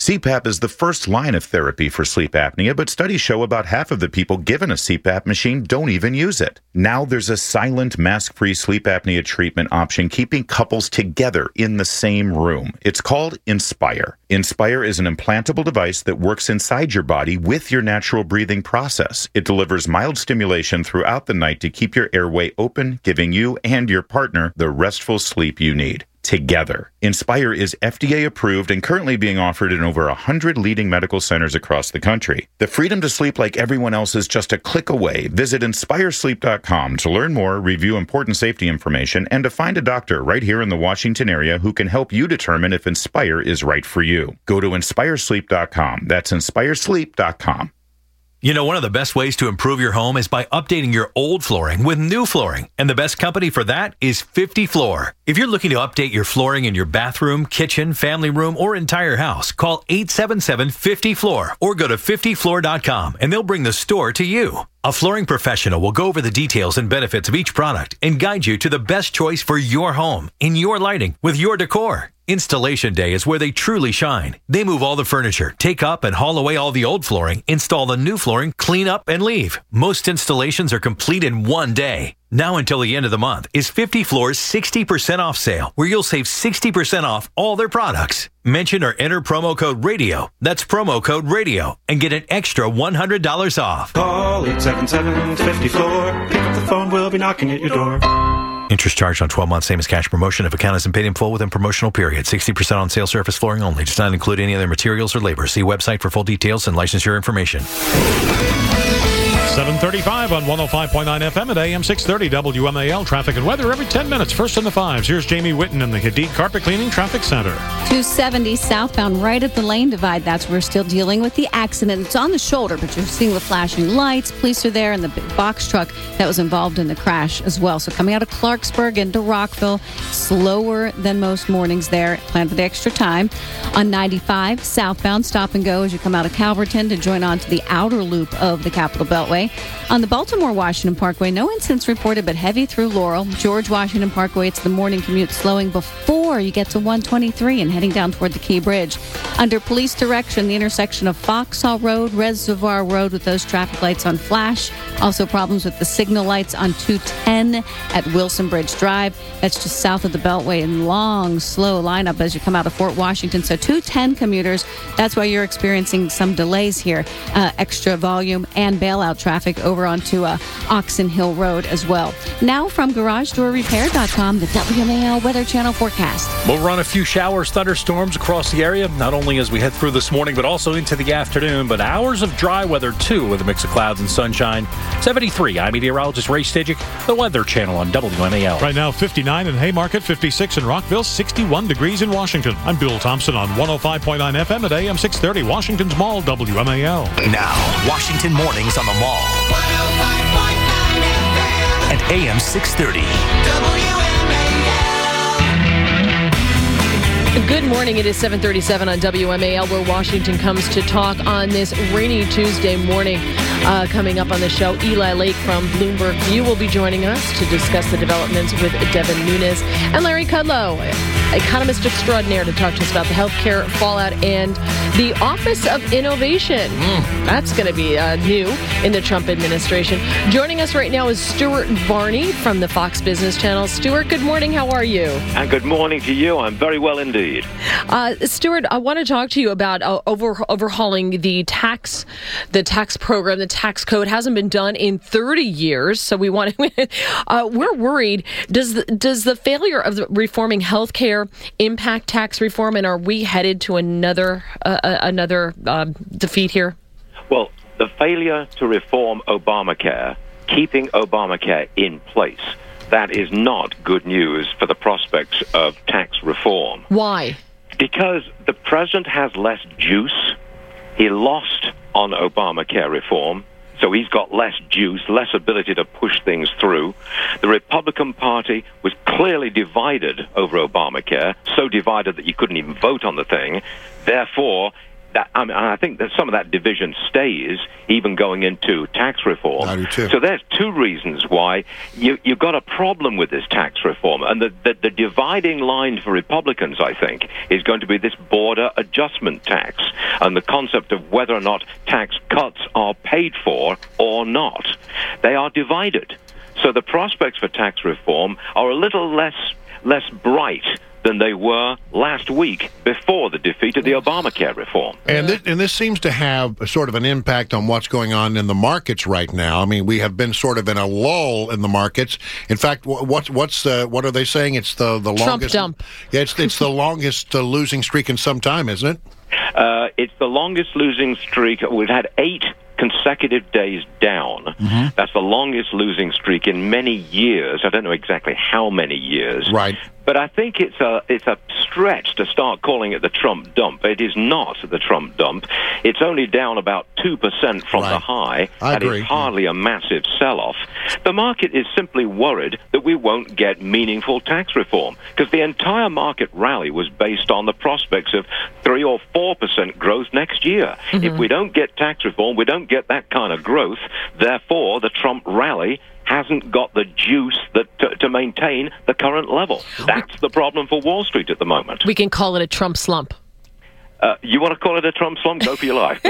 C PAP is the first line of therapy for sleep apnea, but studies show about half of the people given a C PAP machine don't even use it. Now there's a silent, mask-free sleep apnea treatment option keeping couples together in the same room. It's called Inspire. Inspire is an implantable device that works inside your body with your natural breathing process. It delivers mild stimulation throughout the night to keep your airway open, giving you and your partner the restful sleep you need. Together. Inspire is F D A approved and currently being offered in over one hundred leading medical centers across the country. The freedom to sleep like everyone else is just a click away. Visit inspire sleep dot com to learn more, review important safety information, and to find a doctor right here in the Washington area who can help you determine if Inspire is right for you. Go to inspire sleep dot com. That's inspire sleep dot com. You know, one of the best ways to improve your home is by updating your old flooring with new flooring. And the best company for that is fifty floor. If you're looking to update your flooring in your bathroom, kitchen, family room, or entire house, call eight seven seven, fifty floor or go to fifty floor dot com and they'll bring the store to you. A flooring professional will go over the details and benefits of each product and guide you to the best choice for your home, in your lighting, with your decor. Installation day is where they truly shine. They move all the furniture, take up and haul away all the old flooring, install the new flooring, clean up, and leave. Most installations are complete in one day. Now until the end of the month is fifty floor's sixty percent off sale, where you'll save sixty percent off all their products. Mention or enter promo code RADIO. That's promo code RADIO and get an extra one hundred dollars off. Call eight seven seven, fifty floor. Pick up the phone, we'll be knocking at your door. Interest charged on twelve months, same as cash promotion. If account isn't paid in full within promotional period. sixty percent on sale surface flooring only. Does not include any other materials or labor. See website for full details and licensure information. seven thirty-five on one oh five point nine F M at A M six thirty W M A L. Traffic and weather every ten minutes. First in the fives. Here's Jamie Witten in the Hadid Carpet Cleaning Traffic Center. two seventy southbound right at the lane divide. That's where we're still dealing with the accident. It's on the shoulder, but you're seeing the flashing lights. Police are there and the big box truck that was involved in the crash as well. So coming out of Clarksburg into Rockville, slower than most mornings there. Plan for the extra time. On ninety-five southbound, stop and go as you come out of Calverton to join on to the outer loop of the Capitol Beltway. On the Baltimore-Washington Parkway, no incidents reported, but heavy through Laurel. George Washington Parkway, it's the morning commute slowing before you get to one twenty-three and heading down toward the Key Bridge. Under police direction, the intersection of Foxhall Road, Reservoir Road with those traffic lights on flash. Also problems with the signal lights on two ten at Wilson Bridge Drive. That's just south of the Beltway, and long, slow lineup as you come out of Fort Washington. So two ten commuters, that's why you're experiencing some delays here. Uh, extra volume and bailout traffic over onto uh, Oxon Hill Road as well. Now from garage door repair dot com, the W M A L Weather Channel forecast. We'll run a few showers, thunderstorms across the area, not only as we head through this morning, but also into the afternoon. But hours of dry weather, too, with a mix of clouds and sunshine. seventy-three, I'm meteorologist Ray Stidgick, the Weather Channel on W M A L. Right now, fifty-nine in Haymarket, fifty-six in Rockville, sixty-one degrees in Washington. I'm Bill Thompson on one oh five point nine F M at A M six thirty, Washington's Mall, W M A L. Now, Washington Mornings on the Mall. And A M six thirty. Good morning. It is seven thirty-seven on W M A L, where Washington comes to talk on this rainy Tuesday morning. Uh, coming up on the show, Eli Lake from Bloomberg View will be joining us to discuss the developments with Devin Nunes, and Larry Kudlow, economist extraordinaire, to talk to us about the healthcare fallout and the Office of Innovation. Mm. That's going to be uh, new in the Trump administration. Joining us right now is Stuart Varney from the Fox Business Channel. Stuart, good morning. How are you? And good morning to you. I'm very well indeed. Uh, Stuart, I want to talk to you about uh, over, overhauling the tax, the tax program. The tax code hasn't been done in thirty years, so we want to. uh, we're worried. Does the, does the failure of the reforming healthcare impact tax reform, and are we headed to another uh, another uh, defeat here? Well, the failure to reform Obamacare, keeping Obamacare in place, that is not good news for the prospects of tax reform. Why? Because the president has less juice. He lost on Obamacare reform, so he's got less juice, less ability to push things through. The Republican Party was clearly divided over Obamacare, so divided that you couldn't even vote on the thing. Therefore, that, I mean, I think that some of that division stays even going into tax reform. I do too. So there's two reasons why you, you've got a problem with this tax reform. And the, the, the dividing line for Republicans, I think, is going to be this border adjustment tax and the concept of whether or not tax cuts are paid for or not. They are divided. So the prospects for tax reform are a little less less bright than they were last week before the defeat of the Obamacare reform. And this, and this seems to have a sort of an impact on what's going on in the markets right now. I mean, we have been sort of in a lull in the markets. In fact, what's what's uh, what are they saying? It's the the Trump longest. dump. Yeah, it's it's the longest uh, losing streak in some time, isn't it? Uh, it's the longest losing streak. We've had eight consecutive days down. Mm-hmm. That's the longest losing streak in many years. I don't know exactly how many years. Right. But I think it's a it's a stretch to start calling it the Trump dump. It is not the Trump dump. It's only down about two percent from Right. the high. I and agree. it's hardly a massive sell-off. The market is simply worried that we won't get meaningful tax reform because the entire market rally was based on the prospects of three or four percent growth next year. Mm-hmm. If we don't get tax reform, we don't get that kind of growth. Therefore, the Trump rally hasn't got the juice that to, to maintain the current level. That's the problem for Wall Street at the moment. We can call it a Trump slump. Uh, you want to call it a Trump slump? Go for your life.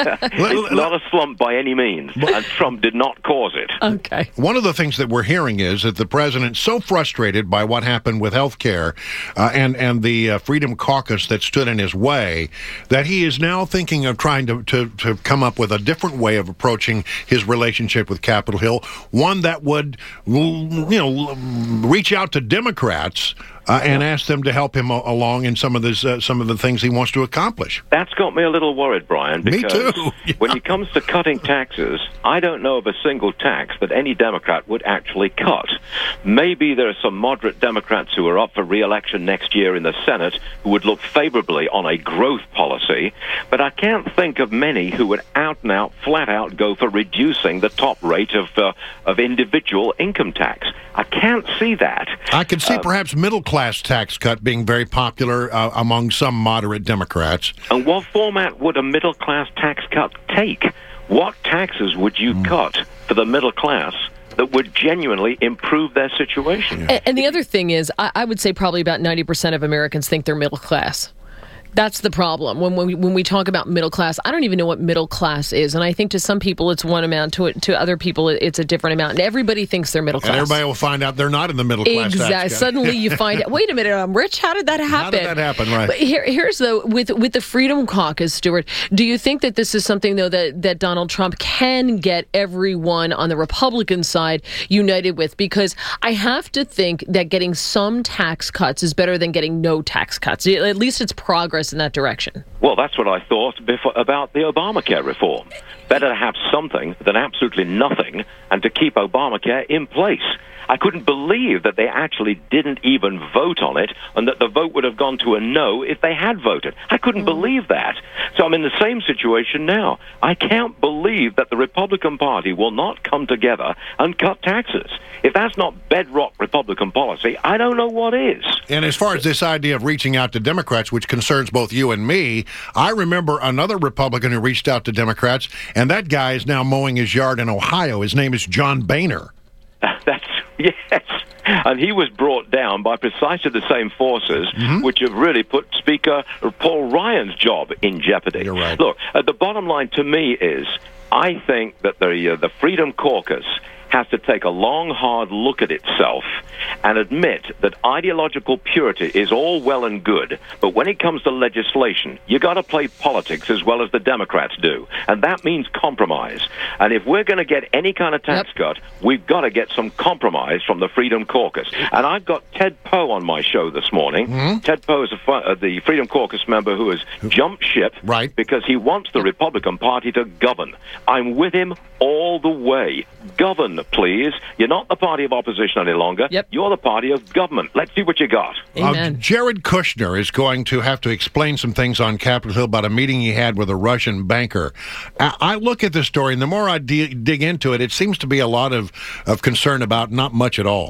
It's not a slump by any means, and Trump did not cause it. Okay. One of the things that we're hearing is that the president's so frustrated by what happened with health care uh, and, and the uh, Freedom Caucus that stood in his way that he is now thinking of trying to, to, to come up with a different way of approaching his relationship with Capitol Hill, one that would, you know, reach out to Democrats Uh, and ask them to help him a- along in some of this, uh, some of the things he wants to accomplish. That's got me a little worried, Brian, Me because too. Yeah. when it comes to cutting taxes, I don't know of a single tax that any Democrat would actually cut. Maybe there are some moderate Democrats who are up for re-election next year in the Senate who would look favorably on a growth policy, but I can't think of many who would out and out, flat out go for reducing the top rate of uh, of individual income tax. I can't see that. I could see Uh, perhaps middle-class tax cut being very popular uh, among some moderate Democrats. And what format would a middle-class tax cut take? What taxes would you cut for the middle class that would genuinely improve their situation? And, and the other thing is, I, I would say probably about ninety percent of Americans think they're middle class. That's the problem. When, when we when we talk about middle class, I don't even know what middle class is, and I think to some people it's one amount, to to other people it's a different amount, and everybody thinks they're middle class. And everybody will find out they're not in the middle class. Exactly. Suddenly you find out, wait a minute, I'm rich. How did that happen? How did that happen? Right. But here, here's though with with the Freedom Caucus, Stuart. Do you think that this is something though that that Donald Trump can get everyone on the Republican side united with? Because I have to think that getting some tax cuts is better than getting no tax cuts. At least it's progress in that direction. Well, that's what I thought before, about the Obamacare reform. Better to have something than absolutely nothing, and to keep Obamacare in place. I couldn't believe that they actually didn't even vote on it, and that the vote would have gone to a no if they had voted. I couldn't believe that. So I'm in the same situation now. I can't believe that the Republican Party will not come together and cut taxes. If that's not bedrock Republican policy, I don't know what is. And as far as this idea of reaching out to Democrats, which concerns both you and me, I remember another Republican who reached out to Democrats, and that guy is now mowing his yard in Ohio. His name is John Boehner. That's yes, and he was brought down by precisely the same forces Mm-hmm. which have really put Speaker Paul Ryan's job in jeopardy. You're right. Look, uh, the bottom line to me is, I think that the uh, the Freedom Caucus has to take a long, hard look at itself and admit that ideological purity is all well and good, but when it comes to legislation, you got to play politics as well as the Democrats do, and that means compromise. And if we're going to get any kind of tax Yep. cut, we've got to get some compromise from the Freedom Caucus. And I've got Ted Poe on my show this morning. Mm-hmm. Ted Poe is a fu- uh, the Freedom Caucus member who has jumped ship Right. because he wants the Republican Party to govern. I'm with him all the way. Govern, please. You're not the party of opposition any longer. Yep. You're the party of government. Let's see what you got. Amen. Uh, Jared Kushner is going to have to explain some things on Capitol Hill about a meeting he had with a Russian banker. I, I look at this story, and the more I d- dig into it, it seems to be a lot of, of concern about not much at all.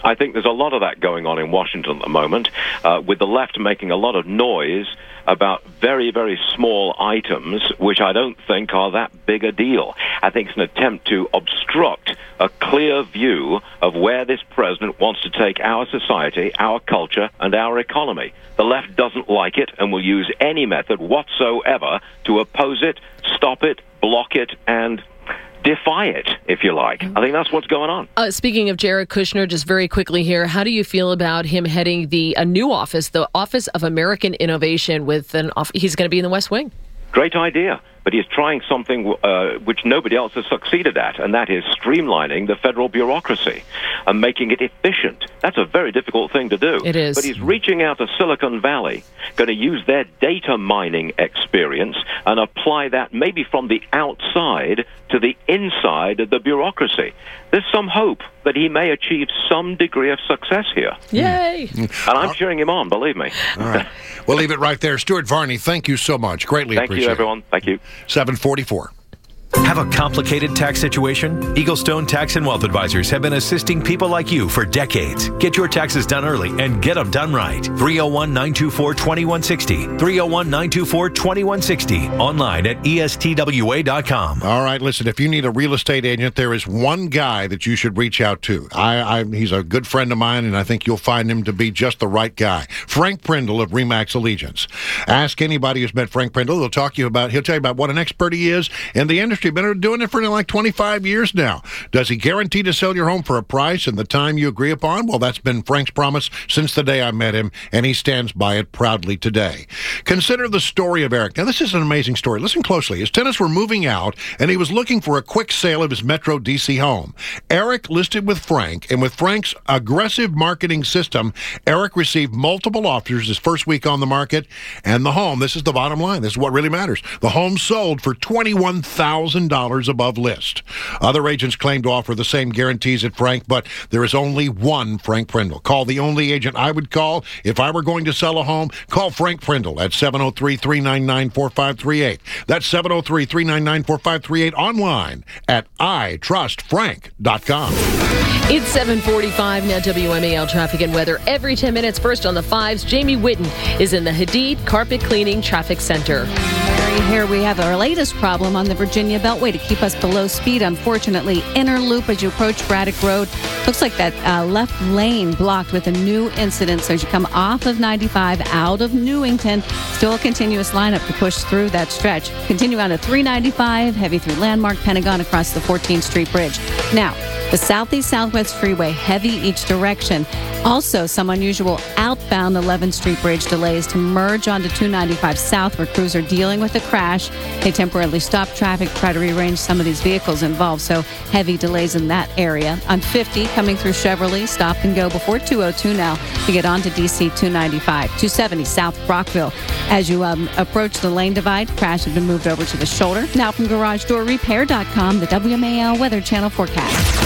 I think there's a lot of that going on in Washington at the moment, uh, with the left making a lot of noise about very, very small items, which I don't think are that big a deal. I think it's an attempt to obstruct a clear view of where this president wants to take our society, our culture, and our economy. The left doesn't like it and will use any method whatsoever to oppose it, stop it, block it, and defy it, if you like. I think that's what's going on. Uh, speaking of Jared Kushner, just very quickly here, how do you feel about him heading the a new office, the Office of American Innovation, with an off- he's going to be in the West Wing? Great idea. But he's trying something uh, which nobody else has succeeded at, and that is streamlining the federal bureaucracy and making it efficient. That's a very difficult thing to do. It is. But he's reaching out to Silicon Valley, going to use their data mining experience and apply that maybe from the outside to the inside of the bureaucracy. There's some hope that he may achieve some degree of success here. Yay! And I'm cheering him on, believe me. All right. We'll leave it right there. Stuart Varney, thank you so much. Greatly Thank appreciate you, it. everyone. Thank you. seven forty-four. Have a complicated tax situation? Eaglestone Tax and Wealth Advisors have been assisting people like you for decades. Get your taxes done early and get them done right. three oh one, nine two four, two one six oh. three oh one, nine two four, two one six oh. Online at E S T W A dot com. All right, listen, if you need a real estate agent, there is one guy that you should reach out to. I, I, he's a good friend of mine, and I think you'll find him to be just the right guy. Frank Prindle of RE/MAX Allegiance. Ask anybody who's met Frank Prindle. He'll talk to you about, he'll tell you about what an expert he is in the industry. Been doing it for like twenty-five years now. Does he guarantee to sell your home for a price and the time you agree upon? Well, that's been Frank's promise since the day I met him, and he stands by it proudly today. Consider the story of Eric. Now, this is an amazing story. Listen closely. His tenants were moving out, and he was looking for a quick sale of his Metro D C home. Eric listed with Frank, and with Frank's aggressive marketing system, Eric received multiple offers his first week on the market, and the home, this is the bottom line, this is what really matters, the home sold for twenty-one thousand dollars above list. Other agents claim to offer the same guarantees at Frank, but there is only one Frank Prindle. Call the only agent I would call if I were going to sell a home. Call Frank Prindle at seven oh three, three nine nine, four five three eight. That's seven oh three, three nine nine, four five three eight. Online at I trust frank dot com. It's seven forty-five now. W M A L traffic and weather every ten minutes. First on the fives, Jamie Whitten is in the Hadid Carpet Cleaning Traffic Center. Here we have our latest problem on the Virginia Beltway to keep us below speed. Unfortunately, inner loop as you approach Braddock Road. Looks like that uh, left lane blocked with a new incident. So as you come off of ninety-five out of Newington, still a continuous lineup to push through that stretch. Continue on to three ninety-five, heavy through Landmark, Pentagon, across the fourteenth Street Bridge. Now, the Southeast Southwest Freeway, heavy each direction. Also, some unusual outbound eleventh Street Bridge delays to merge onto two ninety-five South, where crews are dealing with a crash. They temporarily stop traffic, try to rearrange some of these vehicles involved, so heavy delays in that area. On fifty, coming through Chevrolet, stop and go before two oh two now to get onto D C two ninety-five. two seventy South Brockville. As you um, approach the lane divide, crash has been moved over to the shoulder. Now from Garage Door Repair dot com, the W M A L Weather Channel forecast.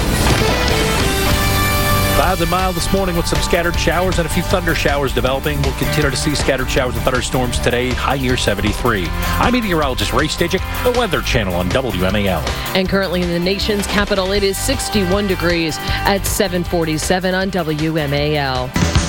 Clouds and mild this morning with some scattered showers and a few thunder showers developing. We'll continue to see scattered showers and thunderstorms today, high near seventy-three. I'm meteorologist Ray Stajic, the Weather Channel on W M A L. And currently in the nation's capital, it is sixty-one degrees at seven forty-seven on W M A L.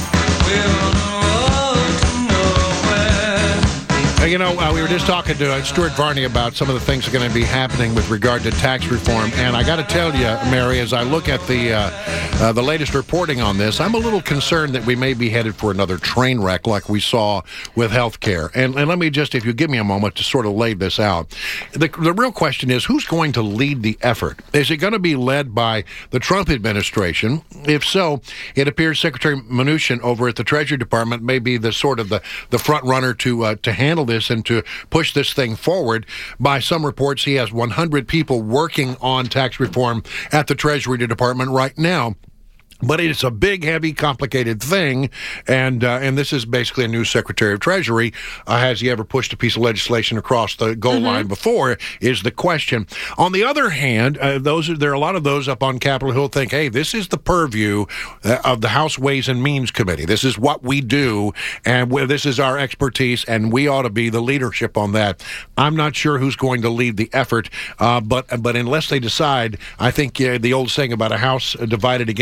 You know, uh, we were just talking to uh, Stuart Varney about some of the things that are going to be happening with regard to tax reform, and I got to tell you, Mary, as I look at the uh, uh, the latest reporting on this, I'm a little concerned that we may be headed for another train wreck like we saw with health care. And, and let me just, if you give me a moment to sort of lay this out, the, the real question is, who's going to lead the effort? Is it going to be led by the Trump administration? If so, it appears Secretary Mnuchin over at the Treasury Department may be the sort of the, the front runner to uh, to handle this and to push this thing forward. By some reports, he has one hundred people working on tax reform at the Treasury Department right now. But it's a big, heavy, complicated thing, and uh, and this is basically a new Secretary of Treasury. Uh, has he ever pushed a piece of legislation across the goal mm-hmm. line before, is the question. On the other hand, uh, those are, there are a lot of those up on Capitol Hill think, hey, this is the purview uh, of the House Ways and Means Committee. This is what we do, and we, this is our expertise, and we ought to be the leadership on that. I'm not sure who's going to lead the effort, uh, but but unless they decide, I think uh, the old saying about a house divided against itself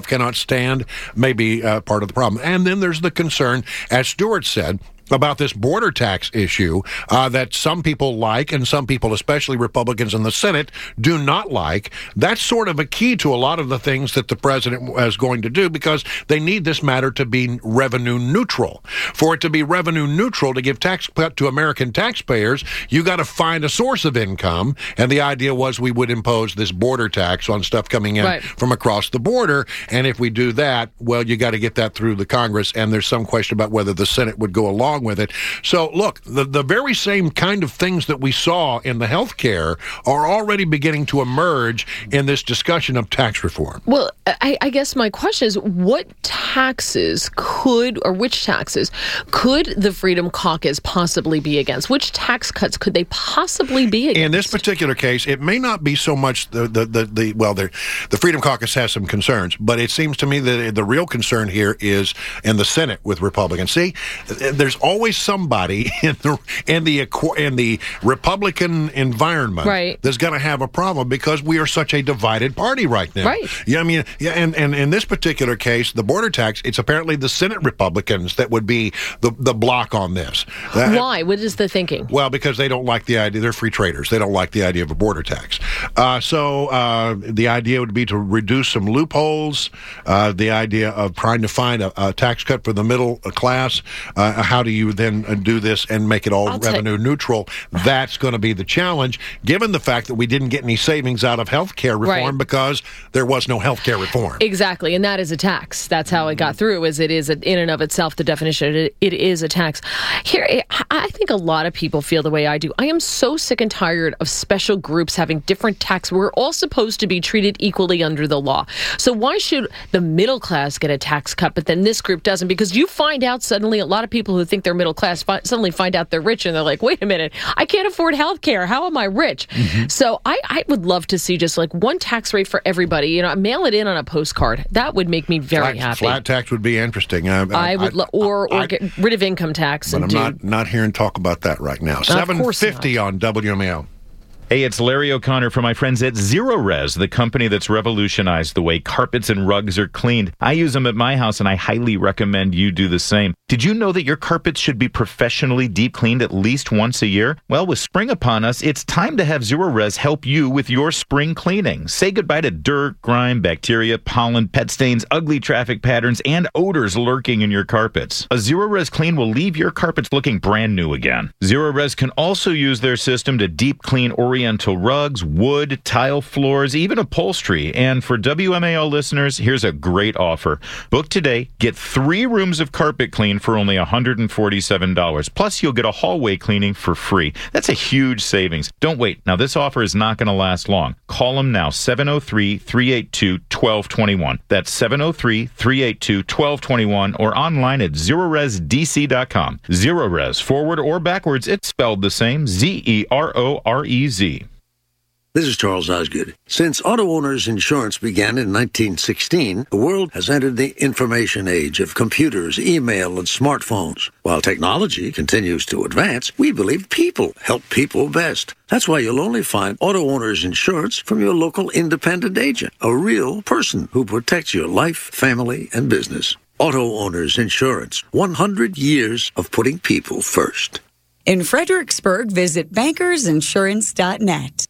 stuff cannot stand may be uh, part of the problem. And then there's the concern, as Stuart said, about this border tax issue uh, that some people like and some people, especially Republicans in the Senate, do not like. That's sort of a key to a lot of the things that the president is going to do, because they need this matter to be revenue neutral. For it to be revenue neutral, to give tax cut to American taxpayers, you got to find a source of income. And the idea was we would impose this border tax on stuff coming in right. from across the border. And if we do that, well, you got to get that through the Congress. And there's some question about whether the Senate would go along with it. So, look, the, the very same kind of things that we saw in the health care are already beginning to emerge in this discussion of tax reform. Well, I, I guess my question is, what taxes could, or which taxes could the Freedom Caucus possibly be against? Which tax cuts could they possibly be against? In this particular case, it may not be so much the, the, the, the well, the, the Freedom Caucus has some concerns, but it seems to me that the real concern here is in the Senate with Republicans. See, there's always somebody in the in the in the Republican environment right. that's going to have a problem, because we are such a divided party right now. Right. Yeah, I mean, yeah, and, and in this particular case, the border tax, it's apparently the Senate Republicans that would be the the block on this. That, Why? What is the thinking? Well, because they don't like the idea. They're free traders. They don't like the idea of a border tax. Uh, so uh, the idea would be to reduce some loopholes. Uh, the idea of trying to find a, a tax cut for the middle class. Uh, how do you then do this and make it all I'll revenue t- neutral? That's going to be the challenge, given the fact that we didn't get any savings out of health care reform right. because there was no health care reform. Exactly, and that is a tax. That's how it got through, is it is a, in and of itself, the definition, it, it is a tax. Here, I think a lot of people feel the way I do. I am so sick and tired of special groups having different tax. We're all supposed to be treated equally under the law. So why should the middle class get a tax cut, but then this group doesn't? Because you find out suddenly a lot of people who think they're middle class fi- suddenly find out they're rich, and they're like, wait a minute, I can't afford health care. How am I rich? Mm-hmm. So I, I would love to see just like one tax rate for everybody. You know, mail it in on a postcard. That would make me very flat, happy. Flat tax would be interesting. I, I, I would, lo- or or I, get rid of income tax. But and I'm do, not not hearing talk about that right now. seven fifty on W M A L. Hey, it's Larry O'Connor from my friends at Zero Res, the company that's revolutionized the way carpets and rugs are cleaned. I use them at my house, and I highly recommend you do the same. Did you know that your carpets should be professionally deep cleaned at least once a year? Well, with spring upon us, it's time to have Zero Res help you with your spring cleaning. Say goodbye to dirt, grime, bacteria, pollen, pet stains, ugly traffic patterns, and odors lurking in your carpets. A Zero Res clean will leave your carpets looking brand new again. Zero Res can also use their system to deep clean Oriental rugs, wood, tile floors, even upholstery. And for W M A L listeners, here's a great offer. Book today, get three rooms of carpet clean for only one hundred forty-seven dollars. Plus, you'll get a hallway cleaning for free. That's a huge savings. Don't wait. Now, this offer is not going to last long. Call them now, seven oh three, three eight two, one two two one. That's seven oh three, three eight two, one two two one, or online at zero res d c dot com. Zero Res, forward or backwards, it's spelled the same, Z E R O R E Z. This is Charles Osgood. Since auto owners insurance began in nineteen sixteen, the world has entered the information age of computers, email, and smartphones. While technology continues to advance, we believe people help people best. That's why you'll only find auto owners insurance from your local independent agent, a real person who protects your life, family, and business. Auto owners insurance, one hundred years of putting people first. In Fredericksburg, visit bankers insurance dot net.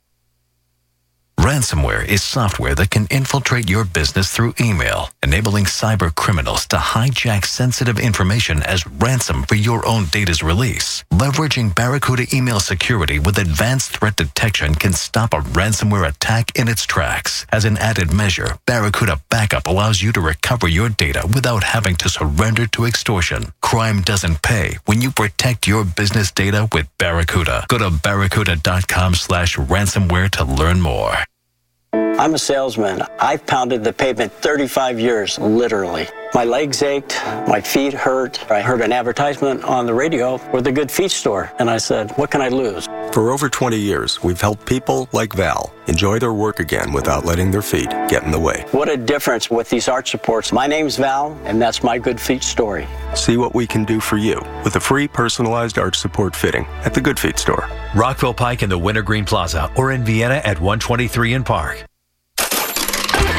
Ransomware is software that can infiltrate your business through email, enabling cyber criminals to hijack sensitive information as ransom for your own data's release. Leveraging Barracuda email security with advanced threat detection can stop a ransomware attack in its tracks. As an added measure, Barracuda Backup allows you to recover your data without having to surrender to extortion. Crime doesn't pay when you protect your business data with Barracuda. Go to barracuda dot com slash ransomware to learn more. I'm a salesman. I've pounded the pavement thirty-five years, literally. My legs ached, my feet hurt. I heard an advertisement on the radio for the Good Feet store, and I said, what can I lose? For over twenty years, we've helped people like Val enjoy their work again without letting their feet get in the way. What a difference with these arch supports. My name's Val, and that's my Good Feet story. See what we can do for you with a free personalized arch support fitting at the Good Feet store. Rockville Pike in the Wintergreen Plaza or in Vienna at one twenty-three in Park.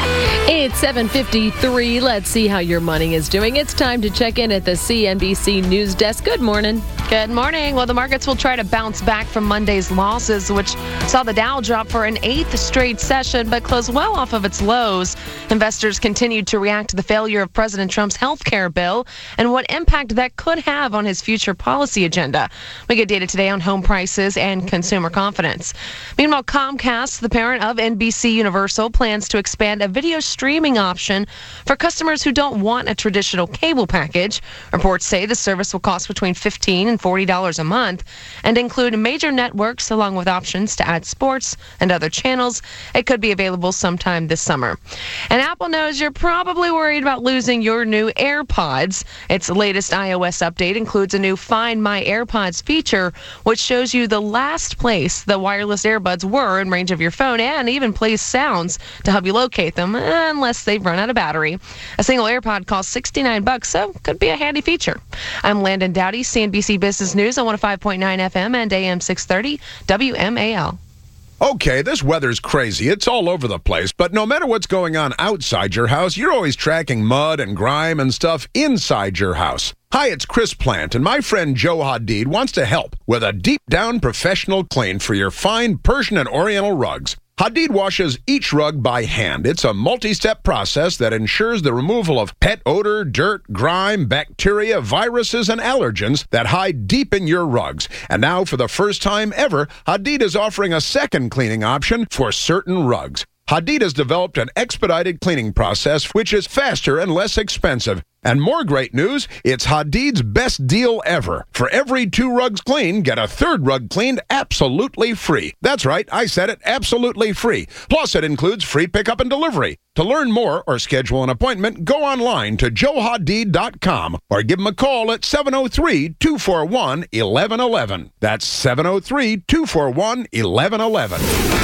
It's seven fifty-three. Let's see how your money is doing. It's time to check in at the C N B C News Desk. Good morning. Good morning. Well, the markets will try to bounce back from Monday's losses, which saw the Dow drop for an eighth straight session, but close well off of its lows. Investors continued to react to the failure of President Trump's health care bill and what impact that could have on his future policy agenda. We get data today on home prices and consumer confidence. Meanwhile, Comcast, the parent of N B C Universal, plans to expand a video streaming option for customers who don't want a traditional cable package. Reports say the service will cost between fifteen dollars and forty dollars a month and include major networks along with options to add sports and other channels. It could be available sometime this summer. And Apple knows you're probably worried about losing your new AirPods. Its latest iOS update includes a new Find My AirPods feature, which shows you the last place the wireless earbuds were in range of your phone and even plays sounds to help you locate them unless they've run out of battery. A single AirPod costs sixty-nine bucks, so could be a handy feature. I'm Landon Dowdy, C N B C Business News on one oh five point nine F M and A M six thirty W M A L. Okay, this weather's crazy. It's all over the place, but no matter what's going on outside your house, you're always tracking mud and grime and stuff inside your house. Hi, it's Chris Plant, and my friend Joe Hadid wants to help with a deep-down professional clean for your fine Persian and Oriental rugs. Hadid washes each rug by hand. It's a multi-step process that ensures the removal of pet odor, dirt, grime, bacteria, viruses, and allergens that hide deep in your rugs. And now, for the first time ever, Hadid is offering a second cleaning option for certain rugs. Hadid has developed an expedited cleaning process which is faster and less expensive. And more great news, it's Hadid's best deal ever. For every two rugs cleaned, get a third rug cleaned absolutely free. That's right, I said it, absolutely free. Plus, it includes free pickup and delivery. To learn more or schedule an appointment, go online to joe hadid dot com or give him a call at seven oh three, two four one, one one one one. That's seven oh three, two four one, one one one one.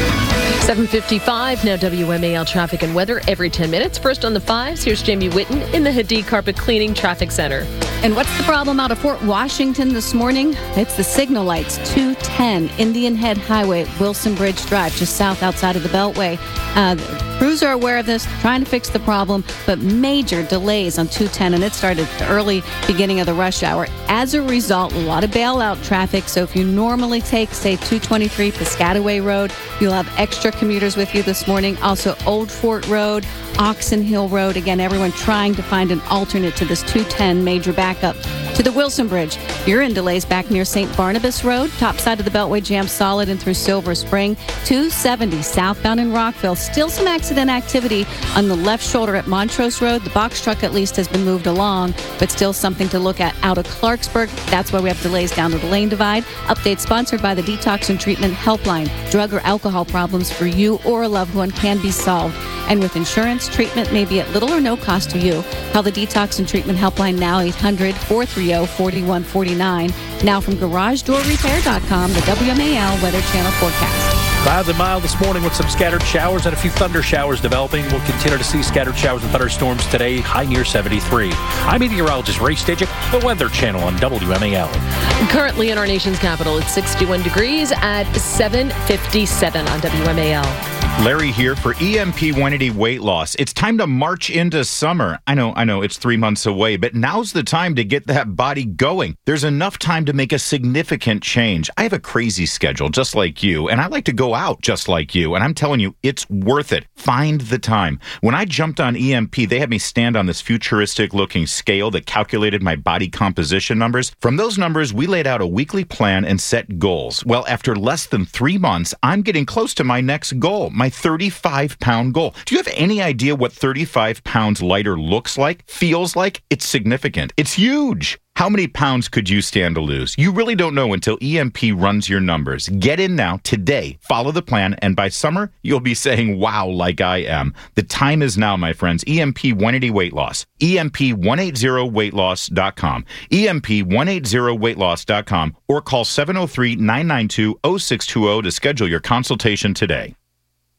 seven fifty-five, now W M A L traffic and weather every ten minutes. First on the fives, here's Jamie Whitten in the Hadid Carpet Cleaning Traffic Center. And what's the problem out of Fort Washington this morning? It's the signal lights, two ten Indian Head Highway, Wilson Bridge Drive, just south outside of the Beltway. Uh, crews are aware of this, trying to fix the problem, but major delays on two ten, and it started the early beginning of the rush hour. As a result, a lot of bailout traffic, so if you normally take, say, two twenty-three Piscataway Road, you'll have extra commuters with you this morning. Also, Old Fort Road, Oxon Hill Road. Again, everyone trying to find an alternate to this two ten major backup. To the Wilson Bridge, you're in delays back near Saint Barnabas Road. Top side of the Beltway jammed solid and through Silver Spring. two seventy southbound in Rockville. Still some accident activity on the left shoulder at Montrose Road. The box truck at least has been moved along, but still something to look at out of Clarksburg. That's why we have delays down to the lane divide. Update sponsored by the Detox and Treatment Helpline. Drug or alcohol problems for you or a loved one can be solved. And with insurance, treatment may be at little or no cost to you. Call the Detox and Treatment Helpline now, eight hundred, four three zero, four one four nine. Now from garage door repair dot com, the W M A L Weather Channel forecast. Clouds and mild this morning with some scattered showers and a few thunder showers developing. We'll continue to see scattered showers and thunderstorms today, high near seventy-three. I'm meteorologist Ray Stajic, the Weather Channel on W M A L. Currently in our nation's capital, it's sixty-one degrees at seven fifty-seven on W M A L. Larry here for E M P one eighty Weight Loss. It's time to march into summer. I know, I know, it's three months away, but now's the time to get that body going. There's enough time to make a significant change. I have a crazy schedule, just like you, and I like to go out just like you, and I'm telling you, it's worth it. Find the time. When I jumped on E M P, they had me stand on this futuristic-looking scale that calculated my body composition numbers. From those numbers, we laid out a weekly plan and set goals. Well, after less than three months, I'm getting close to my next goal, my thirty-five pound goal. Do you have any idea what thirty-five pounds lighter looks like, feels like? It's significant. It's huge. How many pounds could you stand to lose? You really don't know until E M P runs your numbers. Get in now, today. Follow the plan, and by summer, you'll be saying, wow, like I am. The time is now, my friends. E M P one eighty Weight Loss. E M P one eighty weight loss dot com. E M P one eighty weight loss dot com or call seven oh three, nine nine two, oh six two oh to schedule your consultation today.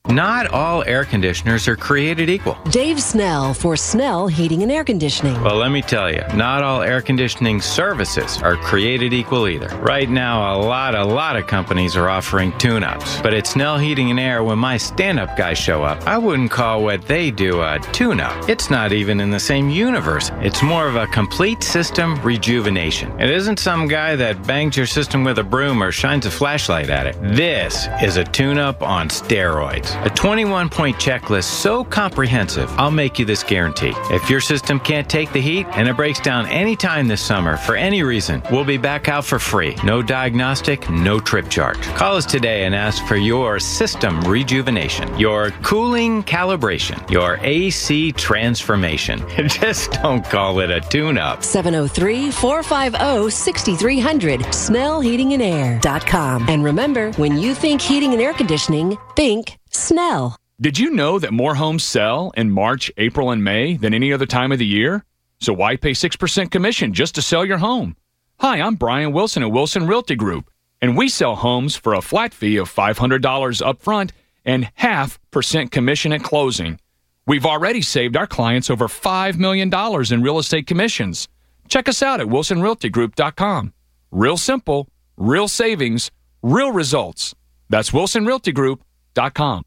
Not all air conditioners are created equal. Dave Snell for Snell Heating and Air Conditioning. Well, let me tell you, not all air conditioning services are created equal either. Right now, a lot, a lot of companies are offering tune-ups. But at Snell Heating and Air, when my stand-up guys show up, I wouldn't call what they do a tune-up. It's not even in the same universe. It's more of a complete system rejuvenation. It isn't some guy that bangs your system with a broom or shines a flashlight at it. This is a tune-up on steroids. A twenty-one point checklist so comprehensive, I'll make you this guarantee. If your system can't take the heat and it breaks down anytime this summer for any reason, we'll be back out for free. No diagnostic, no trip charge. Call us today and ask for your system rejuvenation, your cooling calibration, your A C transformation. Just don't call it a tune-up. seven oh three, four five oh, six three hundred, snell heating and air dot com. And remember, when you think heating and air conditioning, think Snell. Did you know that more homes sell in March, April, and May than any other time of the year? So why pay six percent commission just to sell your home? Hi, I'm Brian Wilson at Wilson Realty Group, and we sell homes for a flat fee of five hundred dollars up front and half percent commission at closing. We've already saved our clients over five million dollars in real estate commissions. Check us out at wilson realty group dot com. Real simple, real savings, real results. That's wilson realty group dot com.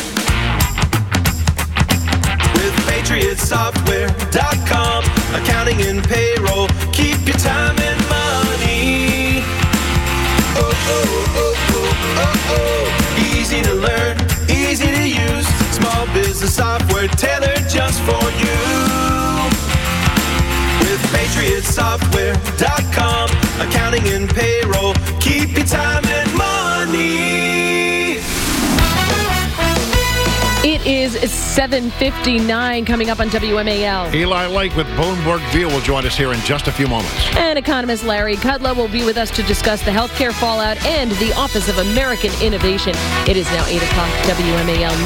With patriot software dot com, accounting and payroll, keep your time and money. Oh, oh, oh, oh, oh, oh. Easy to learn, easy to use, small business software tailored just for you. With patriot software dot com, accounting and payroll, keep your time and money. It is seven fifty-nine coming up on W M A L. Eli Lake with Bloomberg View will join us here in just a few moments. And economist Larry Kudlow will be with us to discuss the healthcare fallout and the Office of American Innovation. It is now eight o'clock W M A L News.